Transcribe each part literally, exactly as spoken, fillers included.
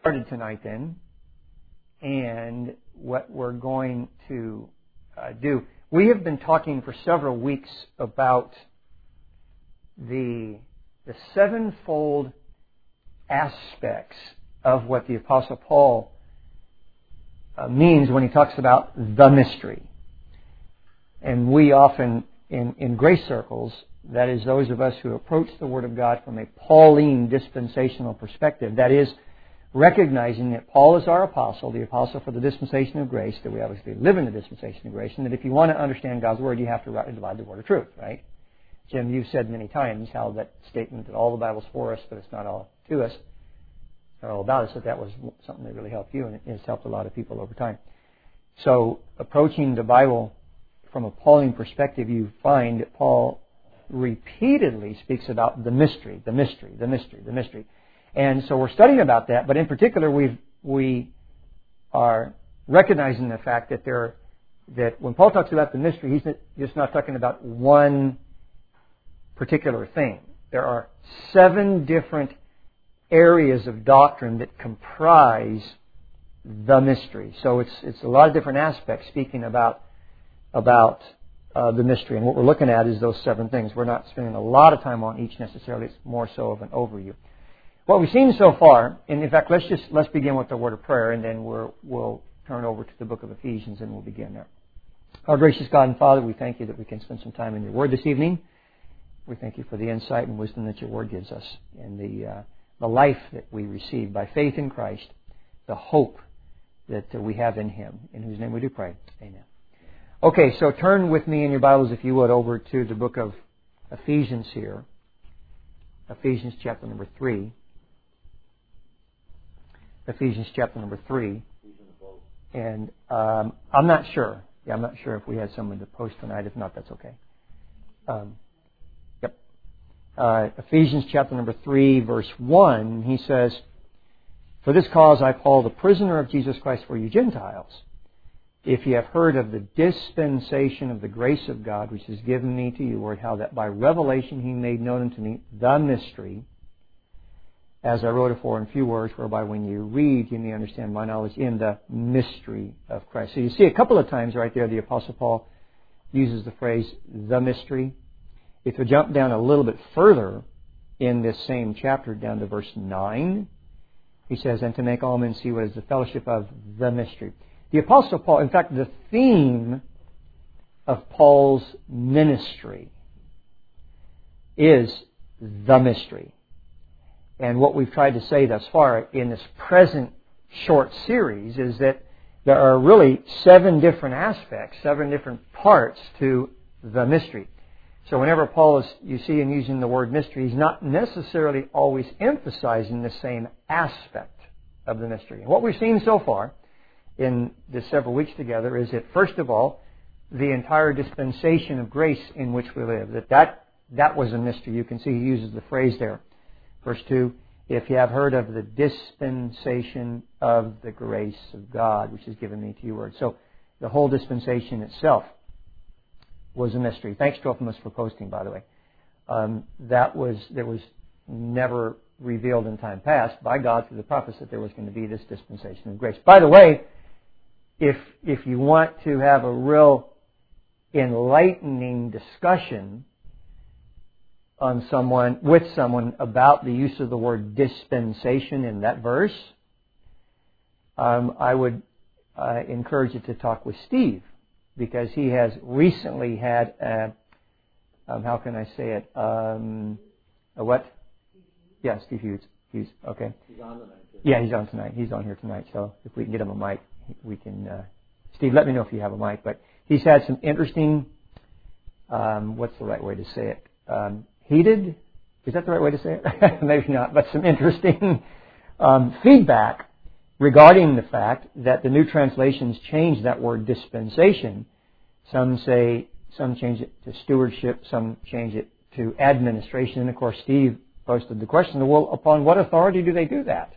Started tonight then, and what we're going to uh, do. We have been talking for several weeks about the the sevenfold aspects of what the Apostle Paul uh, means when he talks about the mystery. And we often, in, in grace circles, that is those of us who approach the Word of God from a Pauline dispensational perspective, that is, recognizing that Paul is our apostle, the apostle for the dispensation of grace, that we obviously live in the dispensation of grace, and that if you want to understand God's Word, you have to rightly divide the Word of truth, right? Jim, you've said many times how that statement that all the Bible's for us, but it's not all to us, not all about us, that that was something that really helped you, and it's helped a lot of people over time. So, approaching the Bible from a Pauline perspective, you find that Paul repeatedly speaks about the mystery, the mystery, the mystery, the mystery. And so we're studying about that, but in particular we we are recognizing the fact that there that when Paul talks about the mystery, he's just not talking about one particular thing. There are seven different areas of doctrine that comprise the mystery. So it's it's a lot of different aspects speaking about about uh, the mystery. And what we're looking at is those seven things. We're not spending a lot of time on each necessarily. It's more so of an overview. What we've seen so far, and in fact, let's just let's begin with the word of prayer, and then we're, we'll turn over to the book of Ephesians, and we'll begin there. Our gracious God and Father, we thank you that we can spend some time in your Word this evening. We thank you for the insight and wisdom that your Word gives us, and the uh, the life that we receive by faith in Christ, the hope that uh, we have in Him, in whose name we do pray. Amen. Okay, so turn with me in your Bibles, if you would, over to the book of Ephesians here. Ephesians chapter number three. Ephesians chapter number three. And um, I'm not sure. Yeah, I'm not sure if we had someone to post tonight. If not, that's okay. Um, yep. Uh, Ephesians chapter number three, verse one, he says, "For this cause I, Paul, the prisoner of Jesus Christ for you Gentiles, if ye have heard of the dispensation of the grace of God, which is given me to you, word how that by revelation he made known unto me the mystery, as I wrote afore in few words, whereby when you read, you may understand my knowledge in the mystery of Christ." So you see a couple of times right there the Apostle Paul uses the phrase, the mystery. If you jump down a little bit further in this same chapter, down to verse nine, he says, "And to make all men see what is the fellowship of the mystery." The Apostle Paul, in fact, the theme of Paul's ministry is the mystery. And what we've tried to say thus far in this present short series is that there are really seven different aspects, seven different parts to the mystery. So whenever Paul is, you see him using the word mystery, he's not necessarily always emphasizing the same aspect of the mystery. And what we've seen so far in the several weeks together is that, first of all, the entire dispensation of grace in which we live, that that, that was a mystery. You can see he uses the phrase there. Verse two, "If you have heard of the dispensation of the grace of God, which is given me to you word." So the whole dispensation itself was a mystery. Thanks, Trophimus, for posting, by the way. Um, that was that was never revealed in time past by God through the prophets that there was going to be this dispensation of grace. By the way, if if you want to have a real enlightening discussion on someone, with someone about the use of the word dispensation in that verse, um, I would uh, encourage you to talk with Steve, because he has recently had a, um, how can I say it, um, a what? Yeah, Steve Hughes. Hughes. Okay. He's on tonight. Yeah, he's on tonight. He's on here tonight. So if we can get him a mic, we can. Uh, Steve, let me know if you have a mic. But he's had some interesting. Um, what's the right way to say it? Um, heated. Is that the right way to say it? Maybe not. But some interesting um, feedback regarding the fact that the new translations change that word dispensation. Some say some change it to stewardship. Some change it to administration. And of course, Steve posted the question, well, upon what authority do they do that?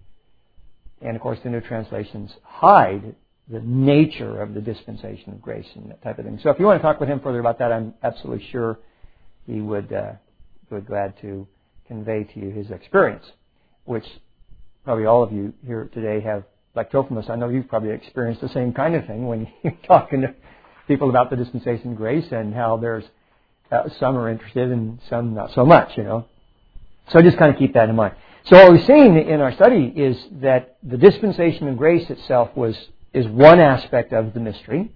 And of course, the new translations hide the nature of the dispensation of grace and that type of thing. So if you want to talk with him further about that, I'm absolutely sure he would uh, be glad to convey to you his experience, which probably all of you here today have, like Trophimus, I know you've probably experienced the same kind of thing when you're talking to people about the dispensation of grace and how there's uh, some are interested and some not so much, you know. So just kind of keep that in mind. So what we've seen in our study is that the dispensation of grace itself was is one aspect of the mystery.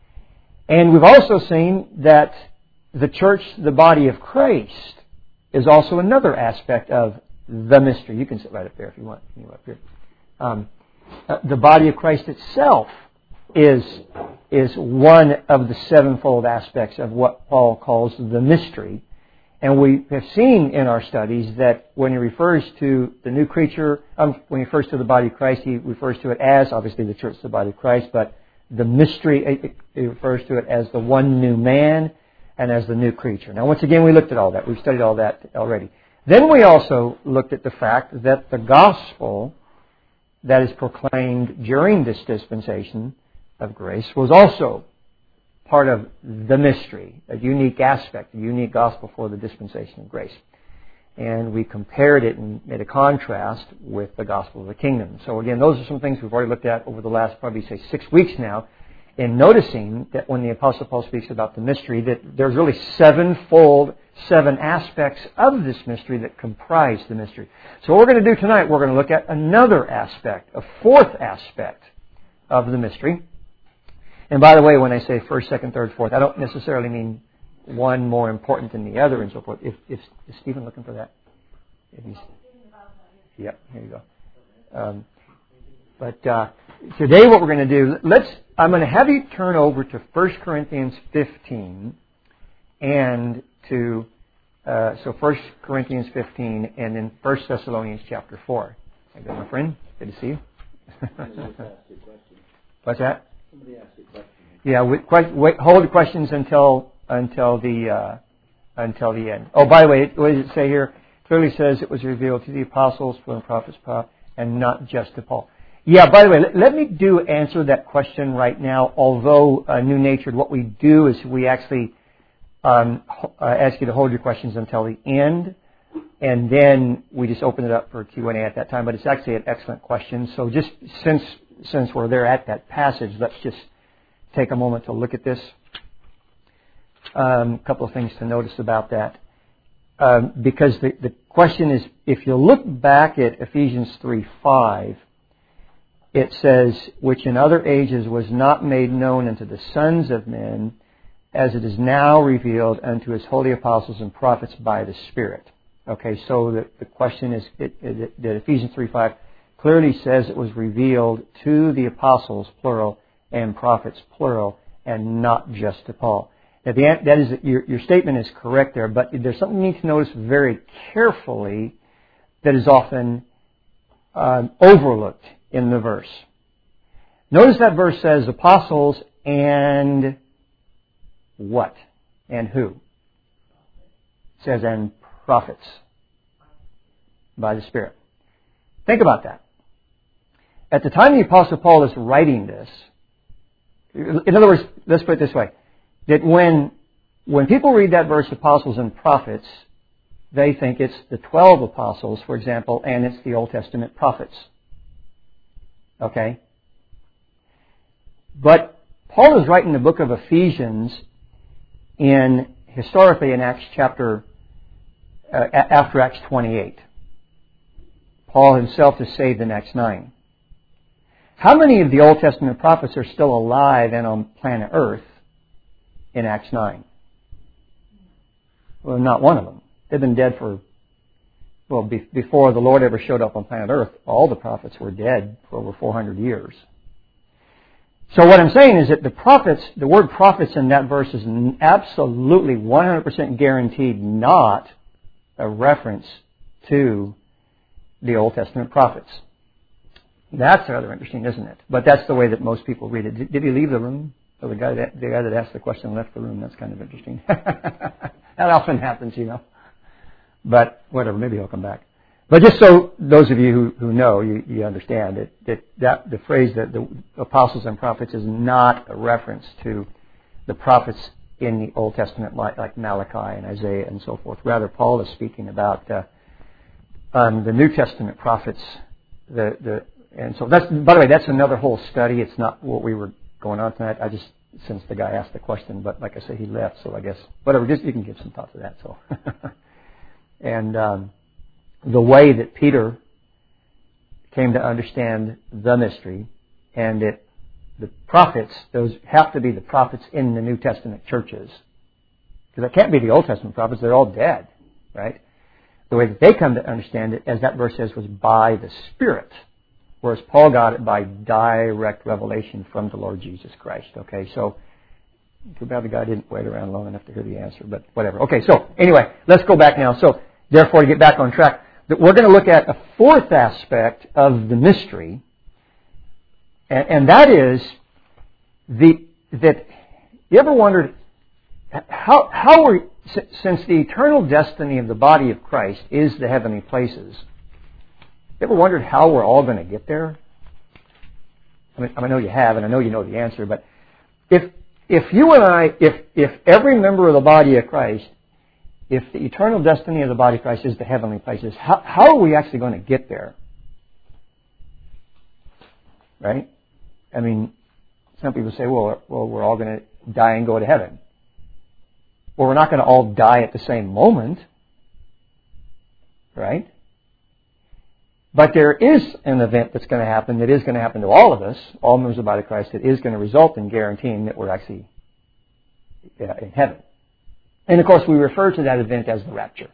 And we've also seen that the church, the body of Christ, is also another aspect of the mystery. You can sit right up there if you want. You up here. Um, uh, the body of Christ itself is is one of the sevenfold aspects of what Paul calls the mystery. And we have seen in our studies that when he refers to the new creature, um, when he refers to the body of Christ, he refers to it as, obviously the church is the body of Christ, but the mystery, he refers to it as the one new man and as the new creature. Now, once again, we looked at all that. We've studied all that already. Then we also looked at the fact that the gospel that is proclaimed during this dispensation of grace was also part of the mystery, a unique aspect, a unique gospel for the dispensation of grace. And we compared it and made a contrast with the gospel of the kingdom. So again, those are some things we've already looked at over the last probably, say, six weeks now, in noticing that when the Apostle Paul speaks about the mystery, that there's really sevenfold, seven aspects of this mystery that comprise the mystery. So what we're going to do tonight, we're going to look at another aspect, a fourth aspect of the mystery. And by the way, when I say first, second, third, fourth, I don't necessarily mean one more important than the other and so forth. If, if is Stephen looking for that? If he's, yeah, here you go. Um, but uh, today, what we're going to do, let's. I'm going to have you turn over to First Corinthians fifteen and to uh, so First Corinthians fifteen and then First Thessalonians chapter four. Hi, good, my friend. Good to see you. What's that? Somebody asked a question. Yeah, wait, wait, hold the questions until until the uh, until the end. Oh, by the way, what does it say here? It clearly says it was revealed to the apostles, to the prophets, and not just to Paul. Yeah, by the way, let, let me do answer that question right now. Although uh, new-natured, what we do is we actually um, uh, ask you to hold your questions until the end, and then we just open it up for Q and A at that time. But it's actually an excellent question. So just since since we're there at that passage, let's just take a moment to look at this. A um, couple of things to notice about that. Um, because the, the question is, if you look back at Ephesians three five, it says, which in other ages was not made known unto the sons of men, as it is now revealed unto his holy apostles and prophets by the Spirit. Okay, so the, the question is, it, it, that Ephesians three five clearly says it was revealed to the apostles, plural, and prophets, plural, and not just to Paul. Now, the, that is, your, your statement is correct there, but there's something you need to notice very carefully that is often um, overlooked in the verse. Notice that verse says apostles and what? And who? It says and prophets by the Spirit. Think about that. At the time the Apostle Paul is writing this, in other words, let's put it this way, that when when people read that verse, apostles and prophets, they think it's the twelve apostles, for example, and it's the Old Testament prophets. Okay? But Paul is writing the book of Ephesians in, historically in Acts chapter, uh, after Acts twenty-eight. Paul himself is saved in Acts nine. How many of the Old Testament prophets are still alive and on planet Earth in Acts nine? Well, not one of them. They've been dead for, well, be, before the Lord ever showed up on planet Earth, all the prophets were dead for over four hundred years. So what I'm saying is that the prophets, the word prophets in that verse is absolutely one hundred percent guaranteed not a reference to the Old Testament prophets. That's rather interesting, isn't it? But that's the way that most people read it. Did, did he leave the room? So the guy that the guy that asked the question left the room. That's kind of interesting. That often happens, you know. But whatever, maybe he'll come back. But just so those of you who, who know, you, you understand that, that that the phrase that the apostles and prophets is not a reference to the prophets in the Old Testament like, like Malachi and Isaiah and so forth. Rather, Paul is speaking about uh, um, the New Testament prophets the the and so that's, by the way, that's another whole study. It's not what we were going on tonight. I just, since the guy asked the question, but like I said, he left, so I guess whatever. Just you can give some thought to that. So, and um, the way that Peter came to understand the mystery, and it the prophets, those have to be the prophets in the New Testament churches, because it can't be the Old Testament prophets. They're all dead, right? The way that they come to understand it, as that verse says, was by the Spirit, whereas Paul got it by direct revelation from the Lord Jesus Christ. Okay, so too bad the guy didn't wait around long enough to hear the answer, but whatever. Okay, so anyway, let's go back now. So therefore, to get back on track, we're going to look at a fourth aspect of the mystery, and, and that is the that you ever wondered how how are since the eternal destiny of the body of Christ is the heavenly places. You ever wondered how we're all going to get there? I mean, I know you have, and I know you know the answer. But if if you and I, if if every member of the body of Christ, if the eternal destiny of the body of Christ is the heavenly places, how how are we actually going to get there? Right? I mean, some people say, well, well, we're all going to die and go to heaven. Well, we're not going to all die at the same moment, right? But there is an event that's going to happen that is going to happen to all of us, all members of the body of Christ, that is going to result in guaranteeing that we're actually uh, in heaven. And of course, we refer to that event as the rapture.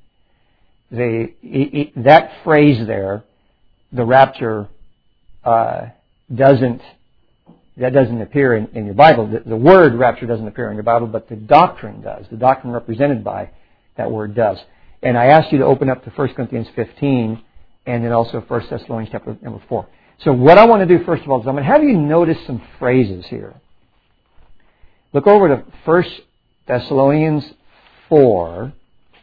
The, it, it, that phrase there, the rapture, uh, doesn't that doesn't appear in, in your Bible. The, the word rapture doesn't appear in your Bible, but the doctrine does. The doctrine represented by that word does. And I asked you to open up to First Corinthians fifteen, and then also First Thessalonians chapter number four. So what I want to do first of all is I'm going to have you notice some phrases here. Look over to First Thessalonians four.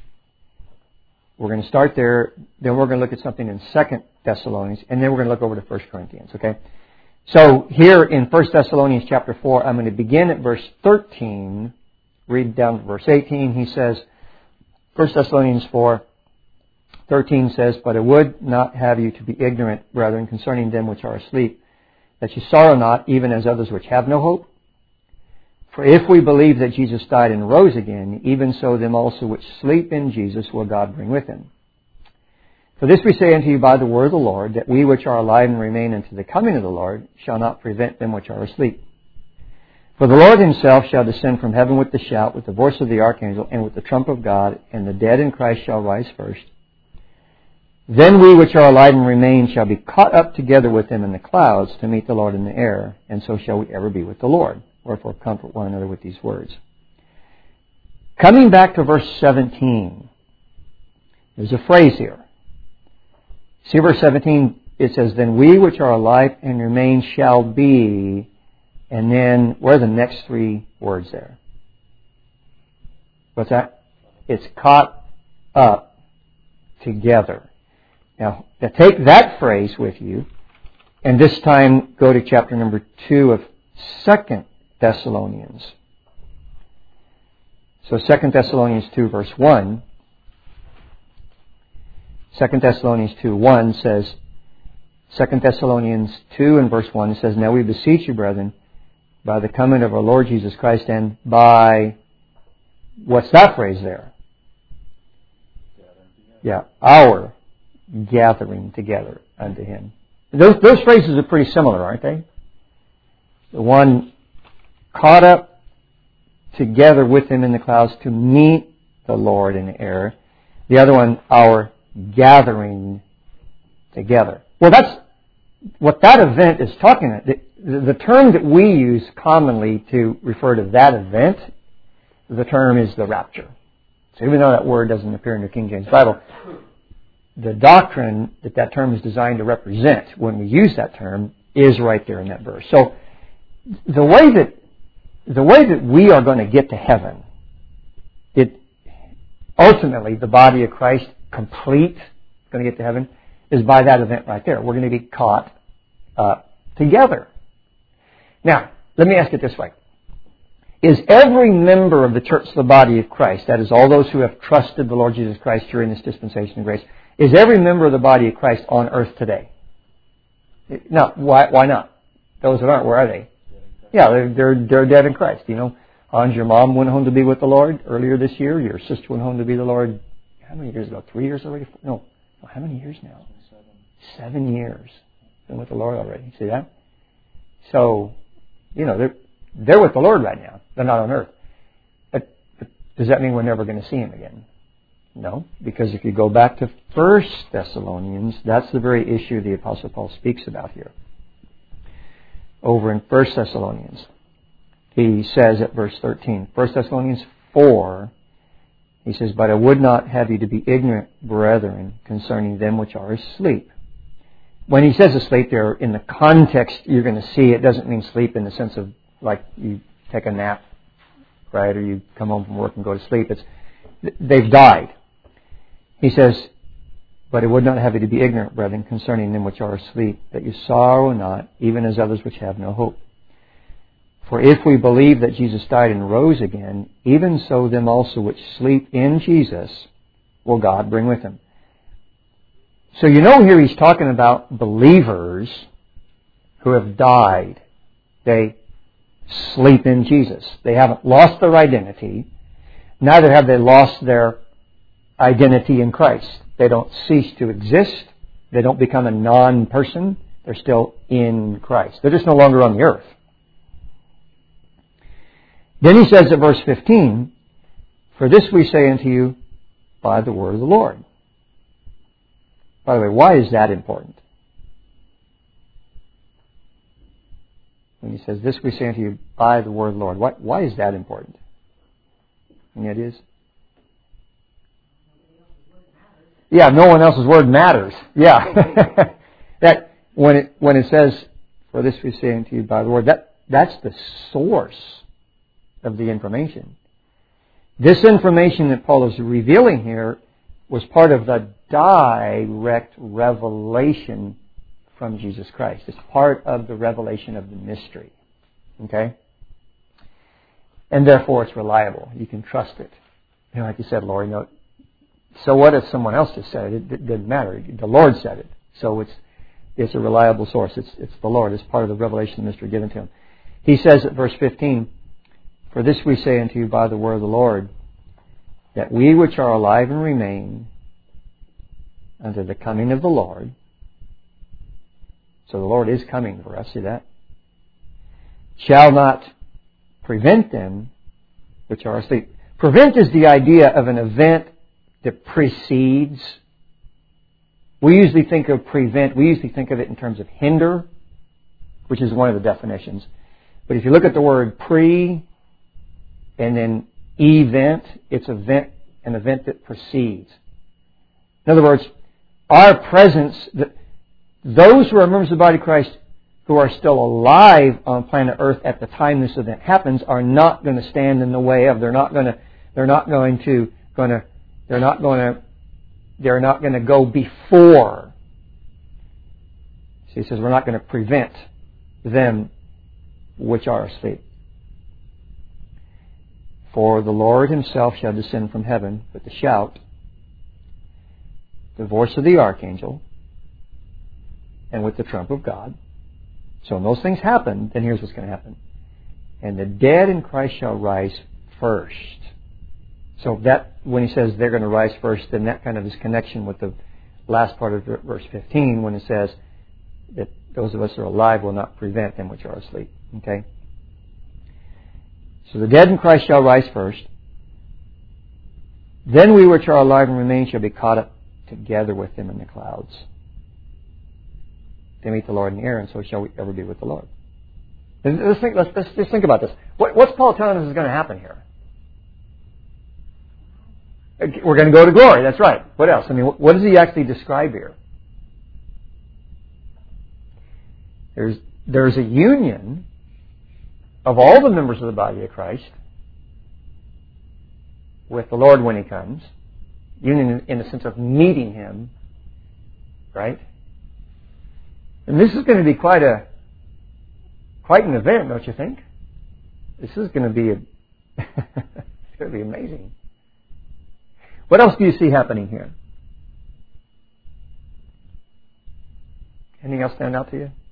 We're going to start there. Then we're going to look at something in Second Thessalonians, and then we're going to look over to First Corinthians. Okay. So here in First Thessalonians chapter four, I'm going to begin at verse thirteen, read down to verse eighteen. He says, First Thessalonians four, thirteen says, "But I would not have you to be ignorant, brethren, concerning them which are asleep, that you sorrow not, even as others which have no hope. For if we believe that Jesus died and rose again, even so them also which sleep in Jesus will God bring with him. For this we say unto you by the word of the Lord, that we which are alive and remain unto the coming of the Lord shall not prevent them which are asleep. For the Lord himself shall descend from heaven with the shout, with the voice of the archangel, and with the trump of God, and the dead in Christ shall rise first. Then we which are alive and remain shall be caught up together with them in the clouds to meet the Lord in the air, and so shall we ever be with the Lord. Wherefore comfort one another with these words." Coming back to verse seventeen, there's a phrase here. See verse seventeen, it says, "Then we which are alive and remain shall be," and then what are the next three words there? What's that? It's caught up together. Now, now take that phrase with you, and this time go to chapter number two of Second Thessalonians. So Second Thessalonians two verse one. Second Thessalonians two one says, Second Thessalonians two and verse one says, "Now we beseech you, brethren, by the coming of our Lord Jesus Christ, and by," what's that phrase there? Yeah, our gathering together unto him. Those, those phrases are pretty similar, aren't they? The one caught up together with him in the clouds to meet the Lord in the air. The other one, our gathering together. Well, that's what that event is talking about. The, the term that we use commonly to refer to that event, the term is the rapture. So even though that word doesn't appear in the King James Bible, the doctrine that that term is designed to represent when we use that term is right there in that verse. So the way that the way that we are going to get to heaven, it ultimately the body of Christ complete going to get to heaven is by that event right there. We're going to be caught up together. Now, let me ask it this way: is every member of the church the body of Christ? That is, all those who have trusted the Lord Jesus Christ during this dispensation of grace. Is every member of the body of Christ on earth today? No, why, why not? Those that aren't, where are they? Yeah, they're, they're, they're dead in Christ. You know, Hans, your mom went home to be with the Lord earlier this year. Your sister went home to be the Lord, how many years ago? Three years already? No. How many years now? Seven. Seven years. Been with the Lord already. See that? So, you know, they're, they're with the Lord right now. They're not on earth. But, but does that mean we're never going to see Him again? No, because if you go back to First Thessalonians, that's the very issue the Apostle Paul speaks about here. Over in First Thessalonians, he says at verse thirteen, First Thessalonians four, he says, "But I would not have you to be ignorant, brethren, concerning them which are asleep." When he says asleep there, in the context you're going to see, it doesn't mean sleep in the sense of like you take a nap, right, or you come home from work and go to sleep. It's they've died. He says, "But I would not have you to be ignorant, brethren, concerning them which are asleep, that you sorrow not, even as others which have no hope. For if we believe that Jesus died and rose again, even so them also which sleep in Jesus will God bring with Him." So you know here he's talking about believers who have died. They sleep in Jesus. They haven't lost their identity. Neither have they lost their identity in Christ. They don't cease to exist. They don't become a non-person. They're still in Christ. They're just no longer on the earth. Then he says at verse fifteen, "For this we say unto you by the word of the Lord." By the way, why is that important? When he says, "This we say unto you by the word of the Lord," why, why is that important? Any ideas? Yeah, no one else's word matters. Yeah. That when it when it says, "For this we say unto you by the word," that that's the source of the information. This information that Paul is revealing here was part of the direct revelation from Jesus Christ. It's part of the revelation of the mystery. Okay? And therefore it's reliable. You can trust it. You know, like you said, Lori, you know, so what if someone else just said it? It didn't matter. The Lord said it. So it's it's a reliable source. It's it's the Lord. It's part of the revelation of the mystery given to Him. He says at verse fifteen, "For this we say unto you by the word of the Lord, that we which are alive and remain unto the coming of the Lord." So the Lord is coming for us. See that? "Shall not prevent them which are asleep." Prevent is the idea of an event that precedes. We usually think of prevent, we usually think of it in terms of hinder, which is one of the definitions. But if you look at the word pre and then event, it's event, an event that precedes. In other words, our presence, those who are members of the body of Christ who are still alive on planet Earth at the time this event happens are not going to stand in the way of, they're not going to, they're not going to, going to They're not going to, they're not going to go before. So he says, we're not going to prevent them which are asleep. "For the Lord Himself shall descend from heaven with a shout, the voice of the archangel, and with the trump of God." So when those things happen, then here's what's going to happen. "And the dead in Christ shall rise first." So that, when he says they're going to rise first, then that kind of is connection with the last part of verse fifteen when it says that those of us who are alive will not prevent them which are asleep. Okay? So the dead in Christ shall rise first. "Then we which are alive and remain shall be caught up together with them in the clouds to meet the Lord in the air, and so shall we ever be with the Lord." And let's think, let's, let's just think about this. What, what's Paul telling us is going to happen here? We're going to go to glory. That's right. What else? I mean, what does he actually describe here? There's there's a union of all the members of the body of Christ with the Lord when He comes. Union in the sense of meeting Him, right? And this is going to be quite a quite an event, don't you think? This is going to be a it's going to be amazing. What else do you see happening here? Anything else stand out to you?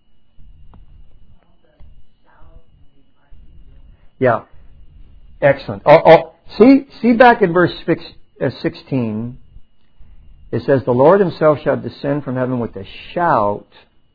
Yeah. Excellent. Oh, oh, see, see back in verse sixteen. It says, the Lord Himself shall descend from heaven with a shout,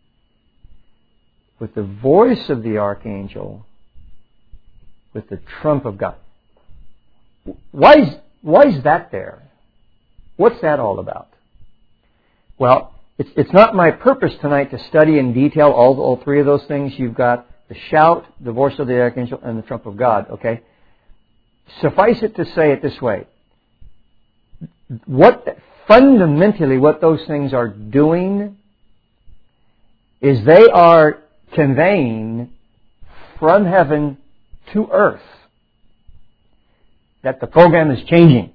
with the voice of the archangel, with the trump of God. Why is, why is that there? What's that all about? Well, it's, it's not my purpose tonight to study in detail all, all three of those things. You've got the shout, the voice of the archangel, and the trump of God, okay? Suffice it to say it this way. What, fundamentally, what those things are doing is they are conveying from heaven to earth that the program is changing.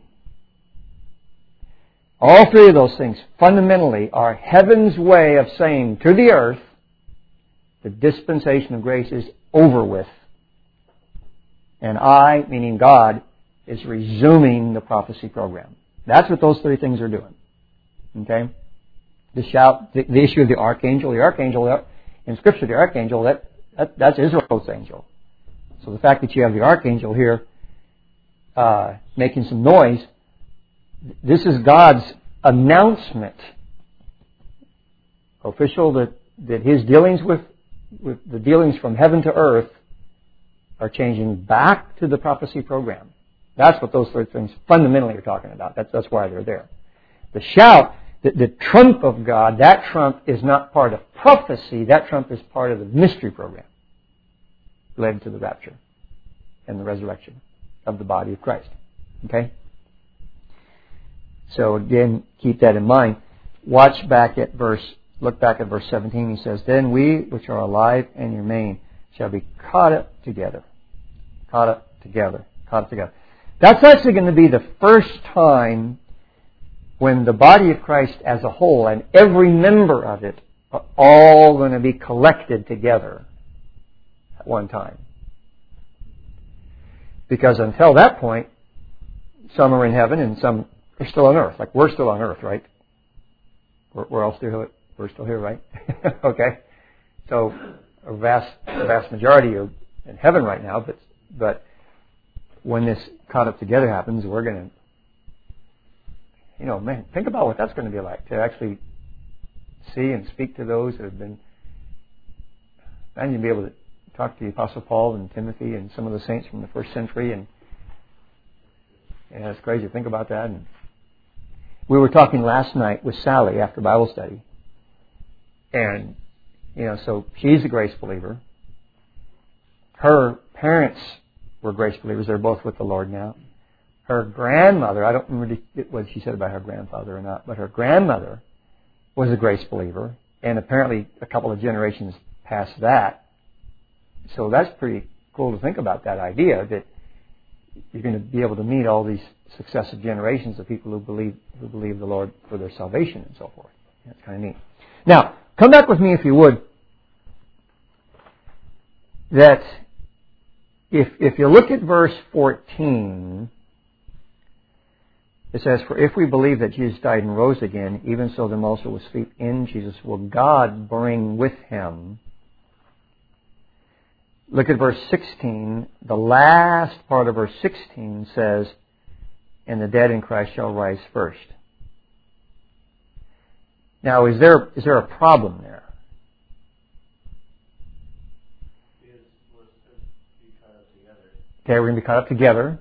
All three of those things fundamentally are heaven's way of saying to the earth, the dispensation of grace is over with. And I, meaning God, is resuming the prophecy program. That's what those three things are doing. Okay? The shout, the, the issue of the archangel, the archangel, in Scripture, the archangel, that, that that's Israel's angel. So the fact that you have the archangel here uh, making some noise, this is God's announcement, official, that, that His dealings with, with the dealings from heaven to earth are changing back to the prophecy program. That's what those three things fundamentally are talking about. That's, that's why they're there. The shout, the, the trump of God, that trump is not part of prophecy. That trump is part of the mystery program related to the rapture and the resurrection of the body of Christ. Okay? So again, keep that in mind. Watch back at verse, look back at verse seventeen. He says, then we which are alive and remain shall be caught up together. Caught up together. Caught up together. That's actually going to be the first time when the body of Christ as a whole and every member of it are all going to be collected together at one time. Because until that point, some are in heaven and some are still on earth. Like we're still on earth, right? We're, we're all still here. We're still here, right? Okay. So a vast, a vast majority are in heaven right now, but but when this caught up together happens, we're going to, you know, man, think about what that's going to be like to actually see and speak to those that have been. And you'll be able to talk to the Apostle Paul and Timothy and some of the saints from the first century, and yeah, it's crazy to think about that. And we were talking last night with Sally after Bible study, and you know, so she's a grace believer. Her parents were grace believers. They're both with the Lord now. Her grandmother, I don't remember what she said about her grandfather or not, but her grandmother was a grace believer, and apparently a couple of generations past that. So that's pretty cool to think about, that idea that you're going to be able to meet all these successive generations of people who believe who believe the Lord for their salvation and so forth. That's kind of neat. Now, come back with me if you would. That if if you look at verse fourteen, it says, "For if we believe that Jesus died and rose again, even so them also who sleep in Jesus will God bring with Him." Look at verse sixteen. The last part of verse sixteen says, "And the dead in Christ shall rise first." Now, is there is there a problem there? Okay, we're going to be caught up together.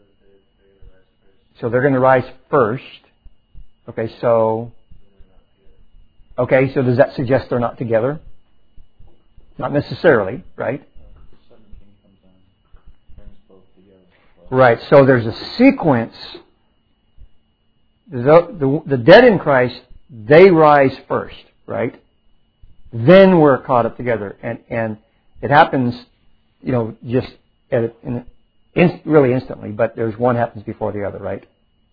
So they're going to rise first. Okay, so okay, so does that suggest they're not together? Not necessarily, right? Right, so there's a sequence. The, the, the dead in Christ, they rise first, right? Then we're caught up together. And, and it happens, you know, just at, in, in, really instantly, but there's one happens before the other, right?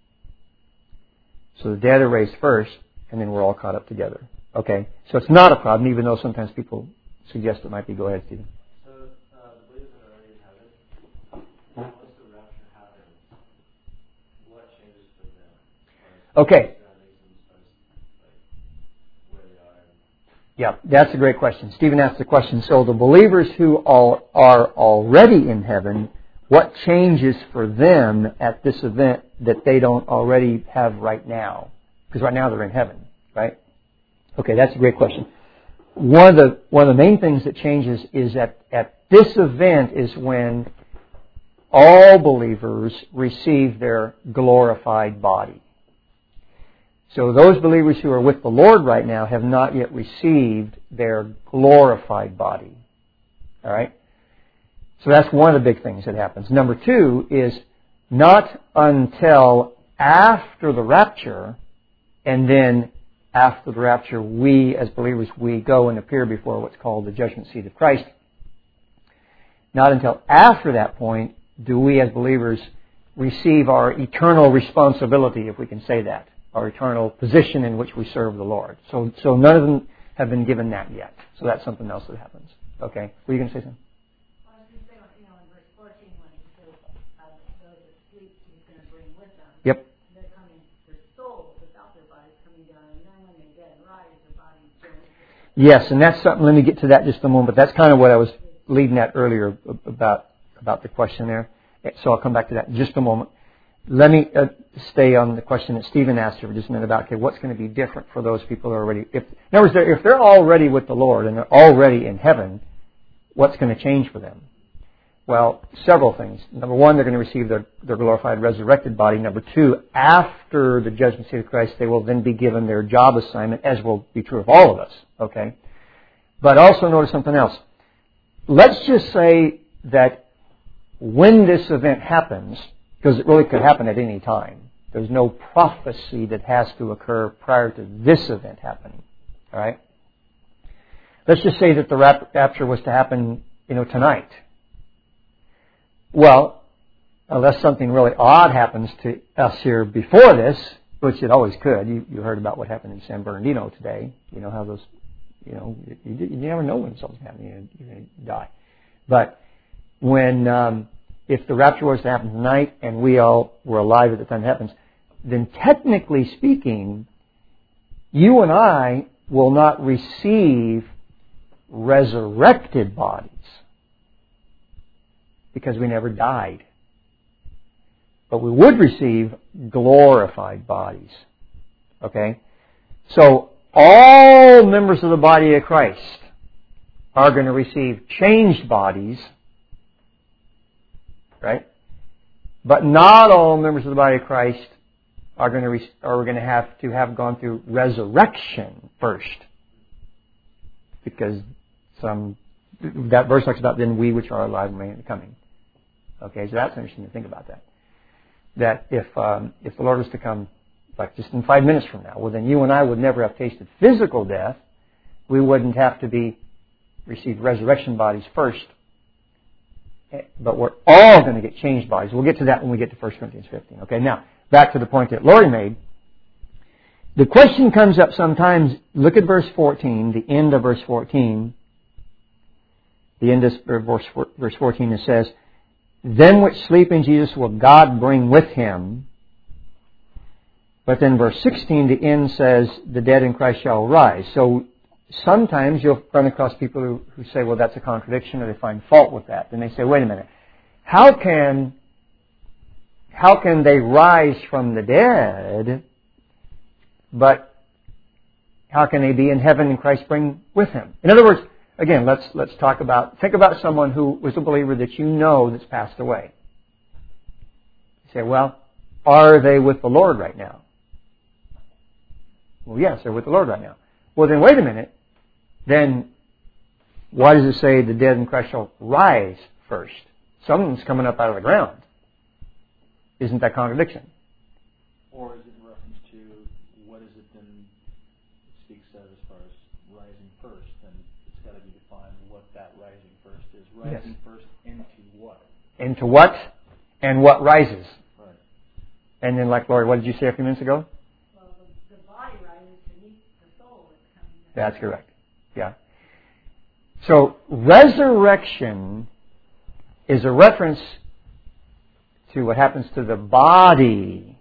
So the dead are raised first, and then we're all caught up together. Okay, so it's not a problem, even though sometimes people suggest it might be. Go ahead, Stephen. So uh, the believers that are already in heaven, once the rapture happens, what changes for them? Okay. Yeah, that's a great question. Stephen asked the question. So the believers who are, are already in heaven, What changes for them at this event that they don't already have right now? Because right now they're in heaven, right? Okay, that's a great question. One of the one of the main things that changes is that at this event is when all believers receive their glorified body. So those believers who are with the Lord right now have not yet received their glorified body. All right? So that's one of the big things that happens. Number two is not until after the rapture, and then after the rapture, we as believers, we go and appear before what's called the judgment seat of Christ. Not until after that point do we as believers receive our eternal responsibility, if we can say that, our eternal position in which we serve the Lord. So, so none of them have been given that yet. So that's something else that happens. Okay, were you going to say something? Yep. They're coming, their souls without their bodies coming down, and then when they dead rise, their bodies don't. Yes, and that's something, let me get to that just a moment, but that's kind of what I was leading at earlier about about the question there. So I'll come back to that in just a moment. Let me uh, stay on the question that Stephen asked for just a minute about, okay, what's going to be different for those people who are already, if, in other words, if they're already with the Lord and they're already in heaven, what's going to change for them? Well, several things. Number one, they're going to receive their, their glorified resurrected body. Number two, after the judgment seat of Christ, they will then be given their job assignment, as will be true of all of us. Okay? But also notice something else. Let's just say that when this event happens, because it really could happen at any time, there's no prophecy that has to occur prior to this event happening. All right? Let's just say that the rapture was to happen, you know, tonight. Well, unless something really odd happens to us here before this, which it always could. You, you heard about what happened in San Bernardino today. You know how those, you know, you, you, you never know when something's happening. You're going to die. But when, um, if the rapture was to happen tonight and we all were alive at the time it happens, then technically speaking, you and I will not receive resurrected bodies, because we never died. But we would receive glorified bodies. Okay? So, all members of the body of Christ are going to receive changed bodies, right? But not all members of the body of Christ are going to re- are going to have to have gone through resurrection first. Because some that verse talks about then we which are alive remain coming. Okay, so that's interesting to think about that. That if um, if the Lord was to come, like just in five minutes from now, well then you and I would never have tasted physical death. We wouldn't have to be receive resurrection bodies first. But we're all going to get changed bodies. We'll get to that when we get to First Corinthians fifteen. Okay, now back to the point that Lori made. The question comes up sometimes. Look at verse fourteen, the end of verse fourteen. The end of verse fourteen, it says, "Them which sleep in Jesus will God bring with Him." But then verse sixteen, the end says, "The dead in Christ shall rise." So sometimes you'll run across people who, who say, well, that's a contradiction, or they find fault with that. Then they say, wait a minute, how can how can they rise from the dead, but how can they be in heaven and Christ bring with Him? In other words, again, let's let's talk about, think about someone who was a believer that you know that's passed away. You say, well, are they with the Lord right now? Well, yes, they're with the Lord right now. Well, then wait a minute. Then why does it say the dead in Christ shall rise first? Something's coming up out of the ground. Isn't that contradiction? Or is it in reference to what is it then it speaks of as far as rising first? And it's got to be defined what that rising first is. Rising yes. first into what? Into what and what rises. Right. And then, like Lori, what did you say a few minutes ago? Well, the, the body rises to meet the soul that's coming down. That's correct. Yeah. So, resurrection is a reference to what happens to the body.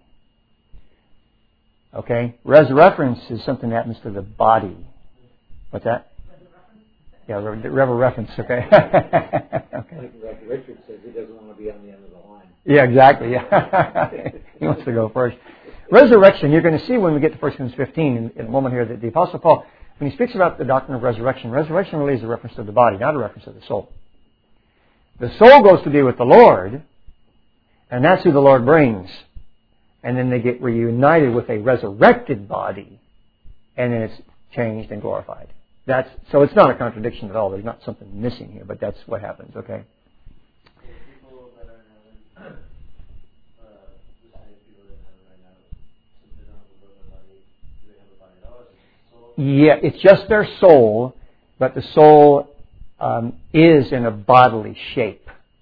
Okay? Resurrection is something that happens to the body. What's that? Yeah, Reverend reference, okay. Okay. Like Richard says, he doesn't want to be on the end of the line. Yeah, exactly, yeah. He wants to go first. Resurrection, you're going to see when we get to First Corinthians fifteen in, in a moment here that the Apostle Paul, when he speaks about the doctrine of resurrection, resurrection really is a reference to the body, not a reference to the soul. The soul goes to be with the Lord, and that's who the Lord brings. And then they get reunited with a resurrected body, and then it's changed and glorified. That's so it's not a contradiction at all. There's not something missing here, but that's what happens, okay? People that are in heaven, uh, the same people that are in heaven right now, since they don't have a broken body, do they have a body at all? Is it soul? Yeah, it's just their soul, but the soul um, is in a bodily shape.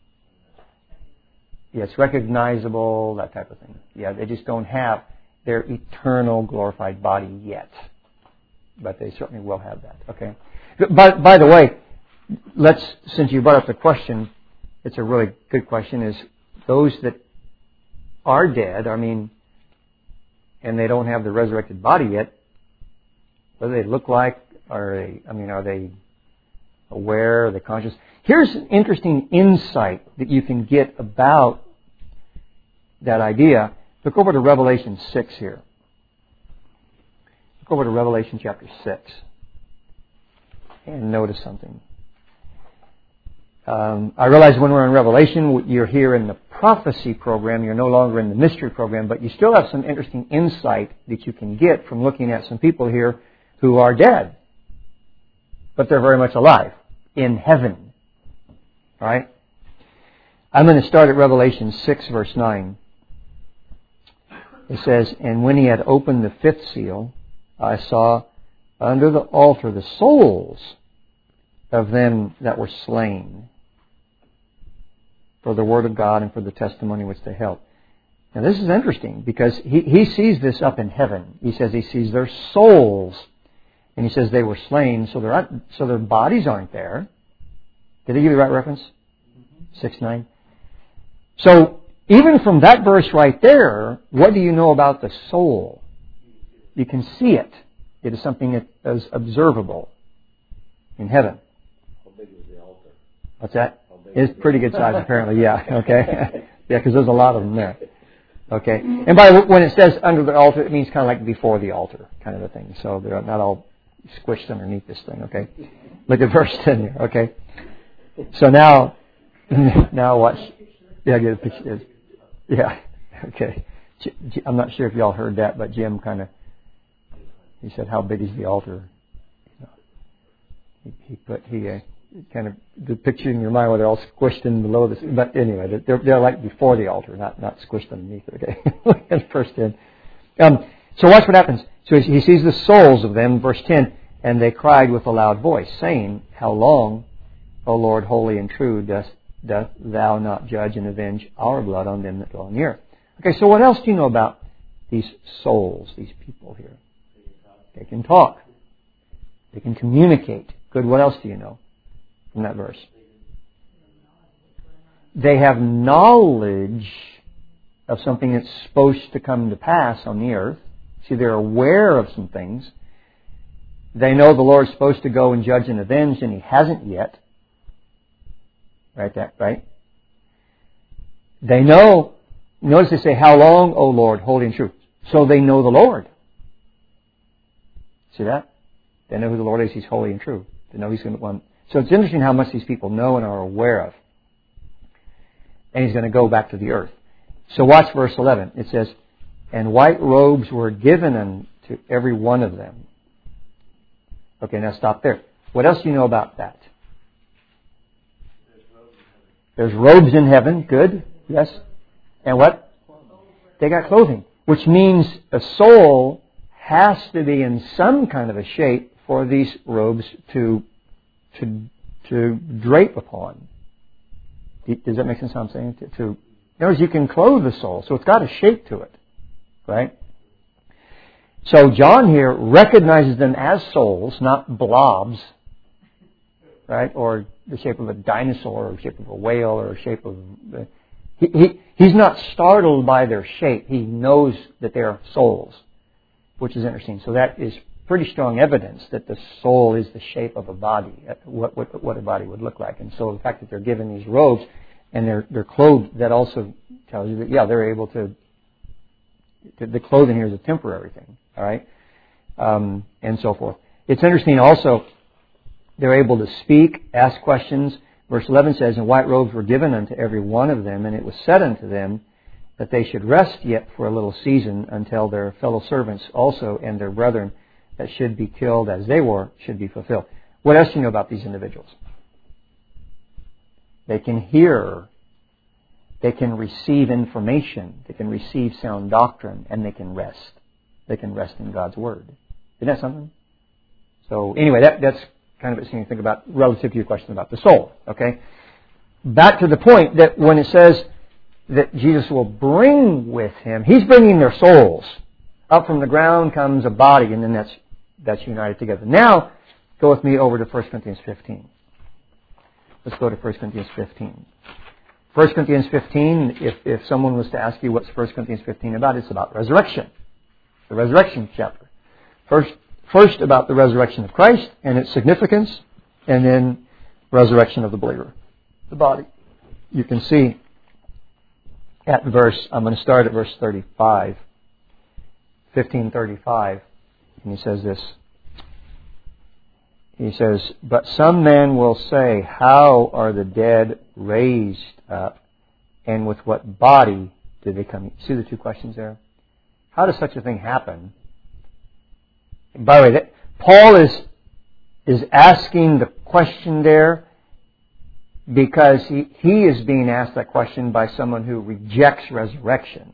Yeah, it's recognizable, that type of thing. Yeah, they just don't have their eternal glorified body yet. But they certainly will have that, okay? By, by the way, let's, since you brought up the question, it's a really good question, is those that are dead, I mean, and they don't have the resurrected body yet, what do they look like? Are they, I mean, are they aware? Are they conscious? Here's an interesting insight that you can get about that idea. Look over to Revelation six here. Look over to Revelation chapter six. And notice something. Um, I realize when we're in Revelation, you're here in the prophecy program. You're no longer in the mystery program. But you still have some interesting insight that you can get from looking at some people here who are dead. But they're very much alive in heaven. All right? I'm going to start at Revelation six, verse nine. It says, "And when he had opened the fifth seal, I saw under the altar the souls of them that were slain for the word of God and for the testimony which they held." Now this is interesting because he, he sees this up in heaven. He says he sees their souls, and he says they were slain, so, they're, so their bodies aren't there. Did he give you the right reference? Mm-hmm. six nine. So, even from that verse right there, what do you know about the soul? You can see it. It is something that is observable in heaven. How big is the altar? What's that? It's pretty good size, apparently. Yeah. Okay. Yeah, because there's a lot of them there. Okay. And by when it says under the altar, it means kind of like before the altar, kind of a thing. So they're not all squished underneath this thing. Okay. Look at verse ten here. Okay. So now, now watch. Yeah, get a picture. Yeah. Okay. I'm not sure if y'all heard that, but Jim kind of, he said, "How big is the altar?" You know, he, he put he uh, kind of the picture in your mind where they're all squished in below this. But anyway, they're they're like before the altar, not not squished underneath it. Okay. That's verse ten. Um, so watch what happens. So he sees the souls of them, verse ten, "And they cried with a loud voice, saying, How long, O Lord, holy and true, dost doth thou not judge and avenge our blood on them that dwell on the earth?" Okay, so what else do you know about these souls, these people here? They can talk. They can communicate. Good, what else do you know from that verse? They have knowledge of something that's supposed to come to pass on the earth. See, they're aware of some things. They know the Lord's supposed to go and judge and avenge, and He hasn't yet. Right, that, right? They know, notice they say, "How long, O Lord, holy and true?" So they know the Lord. See that? They know who the Lord is. He's holy and true. They know He's going to one. So it's interesting how much these people know and are aware of. And He's going to go back to the earth. So watch verse eleven. It says, "And white robes were given unto every one of them." Okay, now stop there. What else do you know about that? There's robes in heaven. Good. Yes. And what? They got clothing. Which means a soul has to be in some kind of a shape for these robes to to to drape upon. Does that make sense what I'm saying? To, to, in other words, you can clothe the soul, so it's got a shape to it. Right? So John here recognizes them as souls, not blobs. Right? Or the shape of a dinosaur, or the shape of a whale, or the shape of... Uh, he, he, he's not startled by their shape. He knows that they are souls, which is interesting. So that is pretty strong evidence that the soul is the shape of a body, what, what, what a body would look like. And so the fact that they're given these robes and they're, they're clothed, that also tells you that, yeah, they're able to, to the clothing here is a temporary thing, all right, um, and so forth. It's interesting also, they're able to speak, ask questions. Verse eleven says, and white robes were given unto every one of them, and it was said unto them that they should rest yet for a little season until their fellow servants also and their brethren that should be killed as they were should be fulfilled. What else do you know about these individuals? They can hear, they can receive information, they can receive sound doctrine, and they can rest. They can rest in God's Word. Isn't that something? So anyway, that, that's kind of interesting to think about relative to your question about the soul. Okay? Back to the point that when it says that Jesus will bring with Him, He's bringing their souls. Up from the ground comes a body, and then that's that's united together. Now, go with me over to First Corinthians fifteen. Let's go to First Corinthians fifteen. First Corinthians fifteen, if, if someone was to ask you what's First Corinthians fifteen about, it's about resurrection. The resurrection chapter. First, first about the resurrection of Christ and its significance, and then resurrection of the believer, the body. You can see at verse, I'm going to start at verse thirty-five, fifteen thirty-five, and he says this. He says, but some men will say, how are the dead raised up, and with what body do they come? See the two questions there? How does such a thing happen? And by the way, that, Paul is is asking the question there because he, he is being asked that question by someone who rejects resurrection.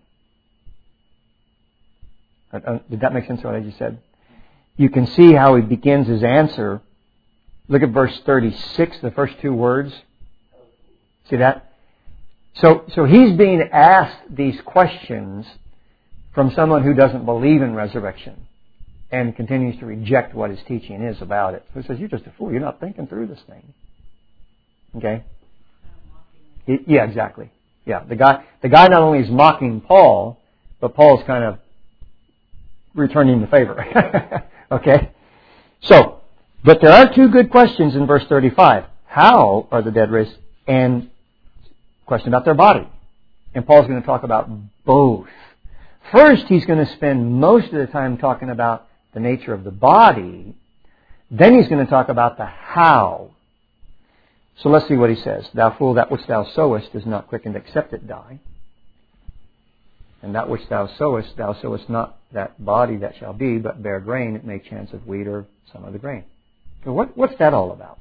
Uh, did that make sense what I just said? You can see how he begins his answer. Look at verse thirty-six, the first two words. See that? So, so he's being asked these questions from someone who doesn't believe in resurrection and continues to reject what his teaching is about it. So he says, you're just a fool. You're not thinking through this thing. Okay? He, yeah, exactly. Yeah, the guy, the guy not only is mocking Paul, but Paul's kind of returning the favor. Okay? So, but there are two good questions in verse thirty-five. How are the dead raised? And question about their body. And Paul's going to talk about both. First, he's going to spend most of the time talking about the nature of the body. Then he's going to talk about the how. So let's see what he says. Thou fool, that which thou sowest is not quickened except it die. And that which thou sowest, thou sowest not that body that shall be, but bear grain, it may chance of wheat or some other grain. So what, what's that all about?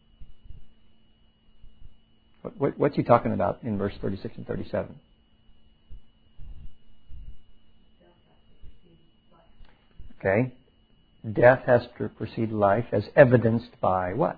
What, what, what's he talking about in verse thirty-six and thirty-seven? Okay. Death has to precede life as evidenced by what?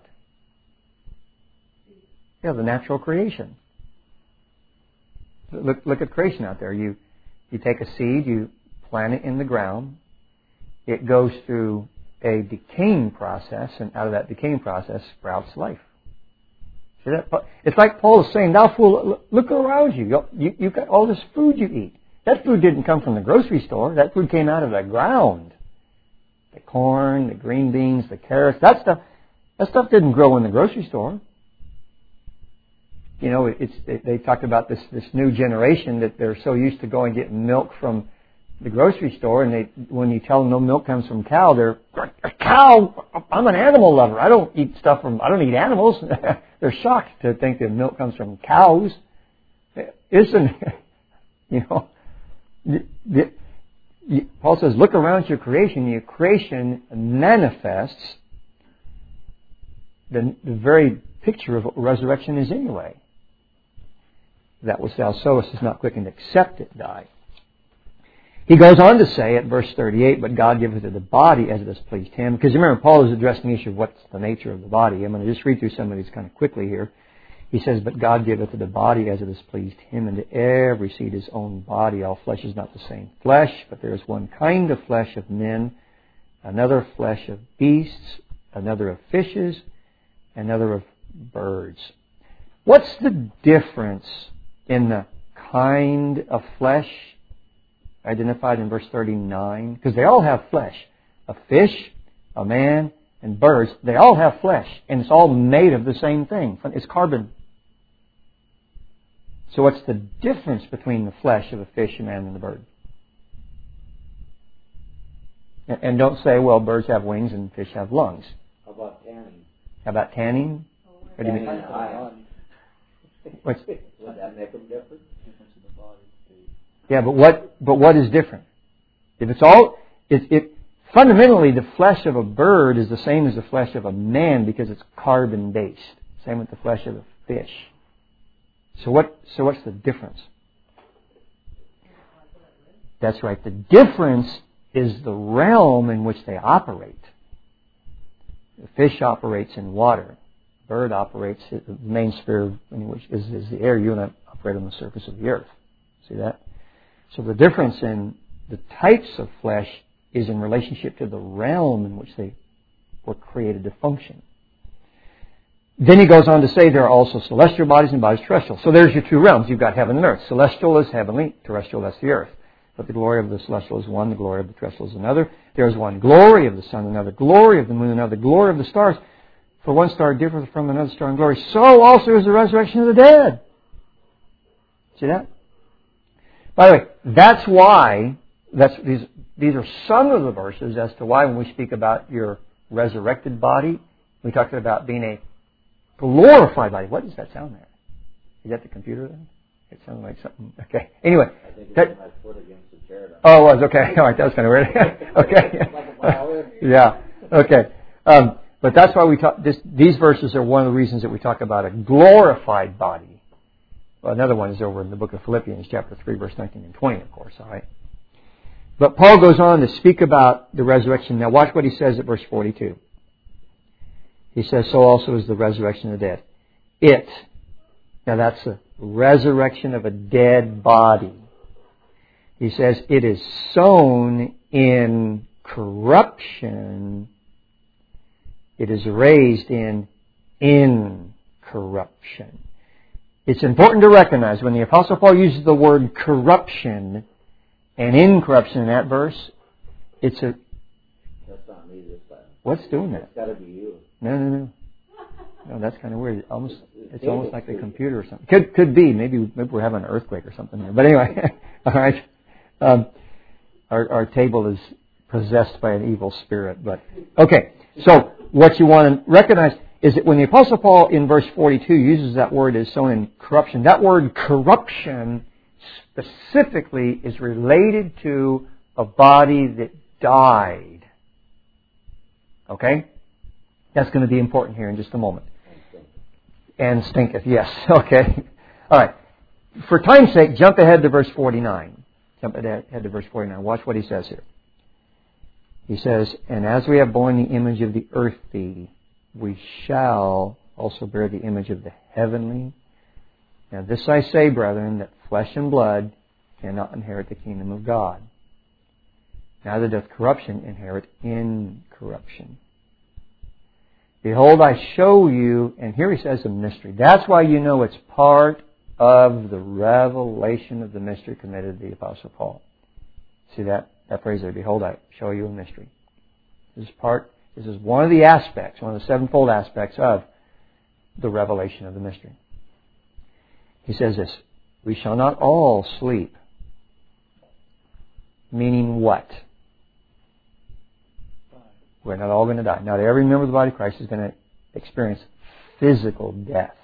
Yeah, the natural creation. Look, look at creation out there. You, you take a seed, you plant it in the ground. It goes through a decaying process, and out of that decaying process sprouts life. See that? It's like Paul is saying, thou fool, look around you. you. You've got all this food you eat. That food didn't come from the grocery store. That food came out of the ground. The corn, the green beans, the carrots, that stuff, that stuff didn't grow in the grocery store. You know, it's, they, they talked about this, this new generation that they're so used to going and getting milk from the grocery store, and they, when you tell them no milk comes from cow, they're, a cow, I'm an animal lover. I don't eat stuff from, I don't eat animals. They're shocked to think that milk comes from cows. Isn't, you know, the, the, Paul says, look around your creation. Your creation manifests the, the very picture of what resurrection is anyway. That which thou sowest is not quickened except it die. He goes on to say at verse thirty-eight, but God giveth it the body as it has pleased Him. Because remember, Paul is addressing the issue of what's the nature of the body. I'm going to just read through some of these kind of quickly here. He says, but God giveth it the body as it has pleased Him, and to every seed his own body. All flesh is not the same flesh, but there is one kind of flesh of men, another flesh of beasts, another of fishes, another of birds. What's the difference in the kind of flesh identified in verse thirty-nine? Because they all have flesh. A fish a man, and birds, they all have flesh, and it's all made of the same thing. It's carbon. So what's the difference between the flesh of a fish, a man, and the bird? And don't say, well, birds have wings and fish have lungs. How about tanning? How about tanning? What do you mean? What's, Would that make them different? Difference in the body. yeah, but what? But what is different? If it's all, it, it fundamentally the flesh of a bird is the same as the flesh of a man because it's carbon based. Same with the flesh of a fish. So what? So what's the difference? That's right. The difference is the realm in which they operate. The fish operates in water. The bird operates, the main sphere in which is, is the air. You and I operate on the surface of the earth. See that? So the difference in the types of flesh is in relationship to the realm in which they were created to function. Then he goes on to say there are also celestial bodies and bodies terrestrial. So there's your two realms. You've got heaven and earth. Celestial is heavenly, terrestrial that's the earth. But the glory of the celestial is one, the glory of the terrestrial is another. There is one glory of the sun, another glory of the moon, another glory of the stars. For one star differeth from another star in glory. So also is the resurrection of the dead. See that? By the way, that's why, that's these, these are some of the verses as to why when we speak about your resurrected body, we talked about being a glorified body. What does that sound like? Is that the computer then? It sounded like something. Okay. Anyway. I think it's that, my foot against the chair. oh, it was. Okay. All right. That was kind of weird. Okay. Yeah. Okay. Um, but that's why we talk, this, these verses are one of the reasons that we talk about a glorified body. Well, another one is over in the book of Philippians, chapter three, verse nineteen and twenty, of course. All right. But Paul goes on to speak about the resurrection. Now watch what he says at verse forty-two. He says, so also is the resurrection of the dead. It. Now that's the resurrection of a dead body. He says, it is sown in corruption. It is raised in incorruption. It's important to recognize when the Apostle Paul uses the word corruption and incorruption in that verse, it's a... That's not me this time. What's doing that? It's got to be you. No, no, no. No, that's kind of weird. It almost, it's almost like the computer or something. Could could be. Maybe maybe we're having an earthquake or something here. But anyway, all right. Um, our our table is possessed by an evil spirit. But okay. So what you want to recognize is that when the Apostle Paul in verse forty-two uses that word as sown in corruption, that word corruption specifically is related to a body that died. Okay? That's going to be important here in just a moment. And stinketh, yes. Okay. All right. For time's sake, jump ahead to verse forty-nine. Jump ahead to verse forty-nine. Watch what he says here. He says, and as we have borne the image of the earthly, we shall also bear the image of the heavenly. Now this I say, brethren, that flesh and blood cannot inherit the kingdom of God. Neither doth corruption inherit incorruption. Behold, I show you, and here he says a mystery. That's why you know it's part of the revelation of the mystery committed to the Apostle Paul. See that, that phrase there, behold, I show you a mystery. This is part, this is one of the aspects, one of the sevenfold aspects of the revelation of the mystery. He says this, we shall not all sleep. Meaning what? We're not all going to die. Not every member of the body of Christ is going to experience physical death.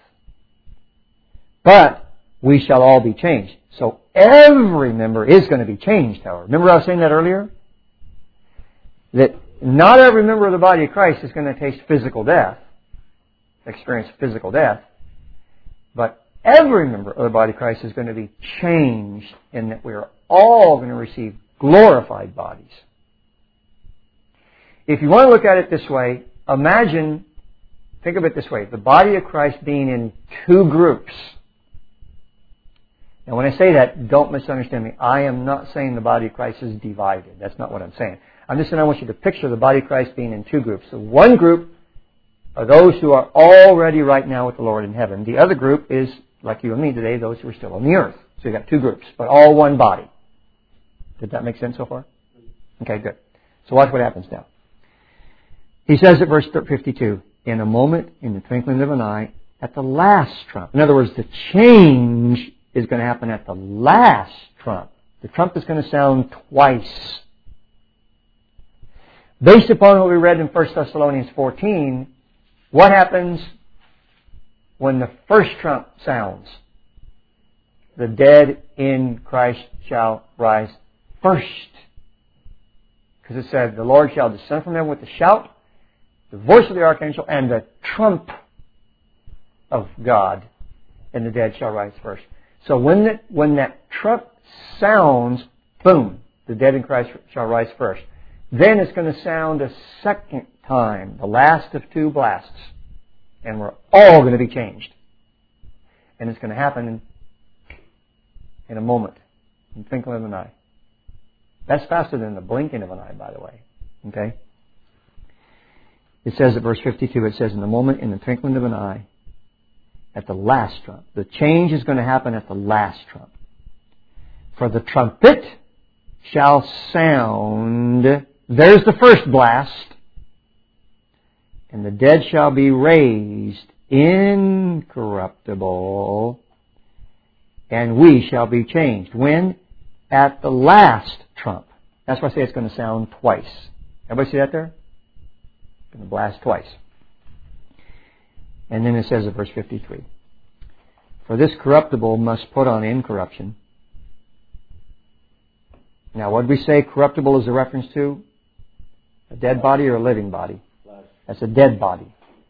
But we shall all be changed. So every member is going to be changed, however. Remember I was saying that earlier? That not every member of the body of Christ is going to taste physical death, experience physical death. But every member of the body of Christ is going to be changed in that we are all going to receive glorified bodies. If you want to look at it this way, imagine, think of it this way, the body of Christ being in two groups. Now when I say that, don't misunderstand me. I am not saying the body of Christ is divided. That's not what I'm saying. I'm just saying I want you to picture the body of Christ being in two groups. So one group are those who are already right now with the Lord in heaven. The other group is, like you and me today, those who are still on the earth. So you've got two groups, but all one body. Did that make sense so far? Okay, good. So watch what happens now. He says at verse fifty-two, in a moment, in the twinkling of an eye, at the last trump. In other words, the change is going to happen at the last trump. The trump is going to sound twice. Based upon what we read in First Thessalonians fourteen, what happens when the first trump sounds? The dead in Christ shall rise first. Because it said, the Lord shall descend from heaven with a shout, the voice of the archangel, and the trump of God, and the dead shall rise first. So when, the, when that trump sounds, boom, the dead in Christ shall rise first. Then it's going to sound a second time, the last of two blasts. And we're all going to be changed. And it's going to happen in, in a moment, in the twinkling of an eye. That's faster than the blinking of an eye, by the way. Okay? It says at verse fifty-two, it says, in the moment, in the twinkling of an eye, at the last trump. The change is going to happen at the last trump. For the trumpet shall sound. There's the first blast. And the dead shall be raised incorruptible. And we shall be changed. When? At the last trump. That's why I say it's going to sound twice. Everybody see that there? It's going to blast twice. And then it says in verse fifty-three, for this corruptible must put on incorruption. Now, what did we say corruptible is a reference to? A dead body or a living body? That's a dead body.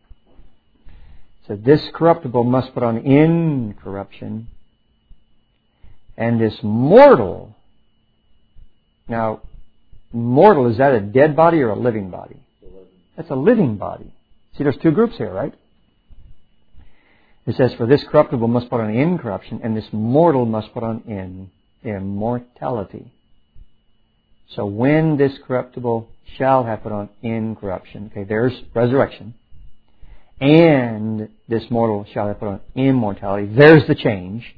So this corruptible must put on incorruption. And this mortal, now, mortal, is that a dead body or a living body? That's a living body. See, there's two groups here, right? It says, for this corruptible must put on incorruption, and this mortal must put on in immortality. So when this corruptible shall have put on incorruption, okay, there's resurrection, and this mortal shall have put on immortality, there's the change,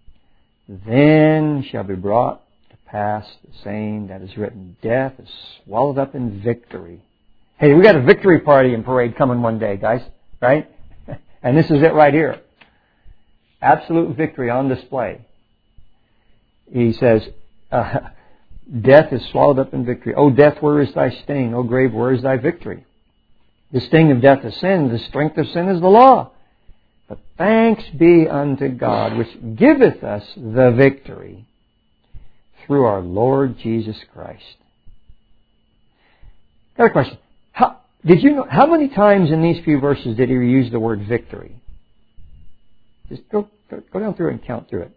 then shall be brought to pass the saying that is written, death is swallowed up in victory. Hey, we got a victory party and parade coming one day, guys, right? And this is it right here. Absolute victory on display. He says, uh, death is swallowed up in victory. O death, where is thy sting? O grave, where is thy victory? The sting of death is sin. The strength of sin is the law. But thanks be unto God, which giveth us the victory through our Lord Jesus Christ. Got a question. How, did you know, how many times in these few verses did he use the word victory? Just go, go down through it and count through it.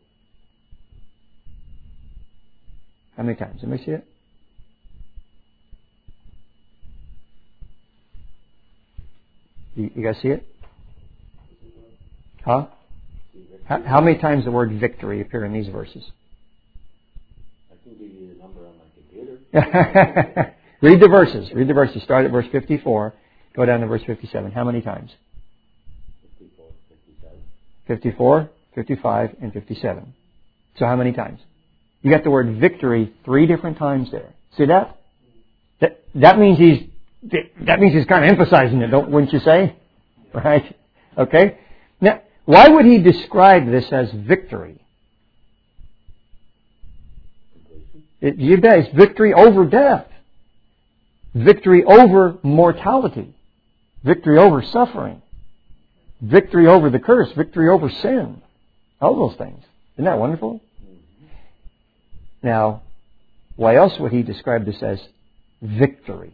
How many times? Anybody see it? You, you guys see it? Huh? How, how many times the word victory appear in these verses? I can give you the number on my computer. Read the verses. Read the verses. Start at verse fifty-four. Go down to verse fifty-seven. How many times? fifty-four, fifty-seven. fifty-four, fifty-five, and fifty-seven. So how many times? You got the word victory three different times there. See that? That, that means he's that means he's kind of emphasizing it, don't wouldn't you say? Right? Okay? Now, why would he describe this as victory? It, you bet, it's victory over death. Victory over mortality. Victory over suffering. Victory over the curse. Victory over sin. All those things. Isn't that wonderful? Now, why else would he describe this as victory?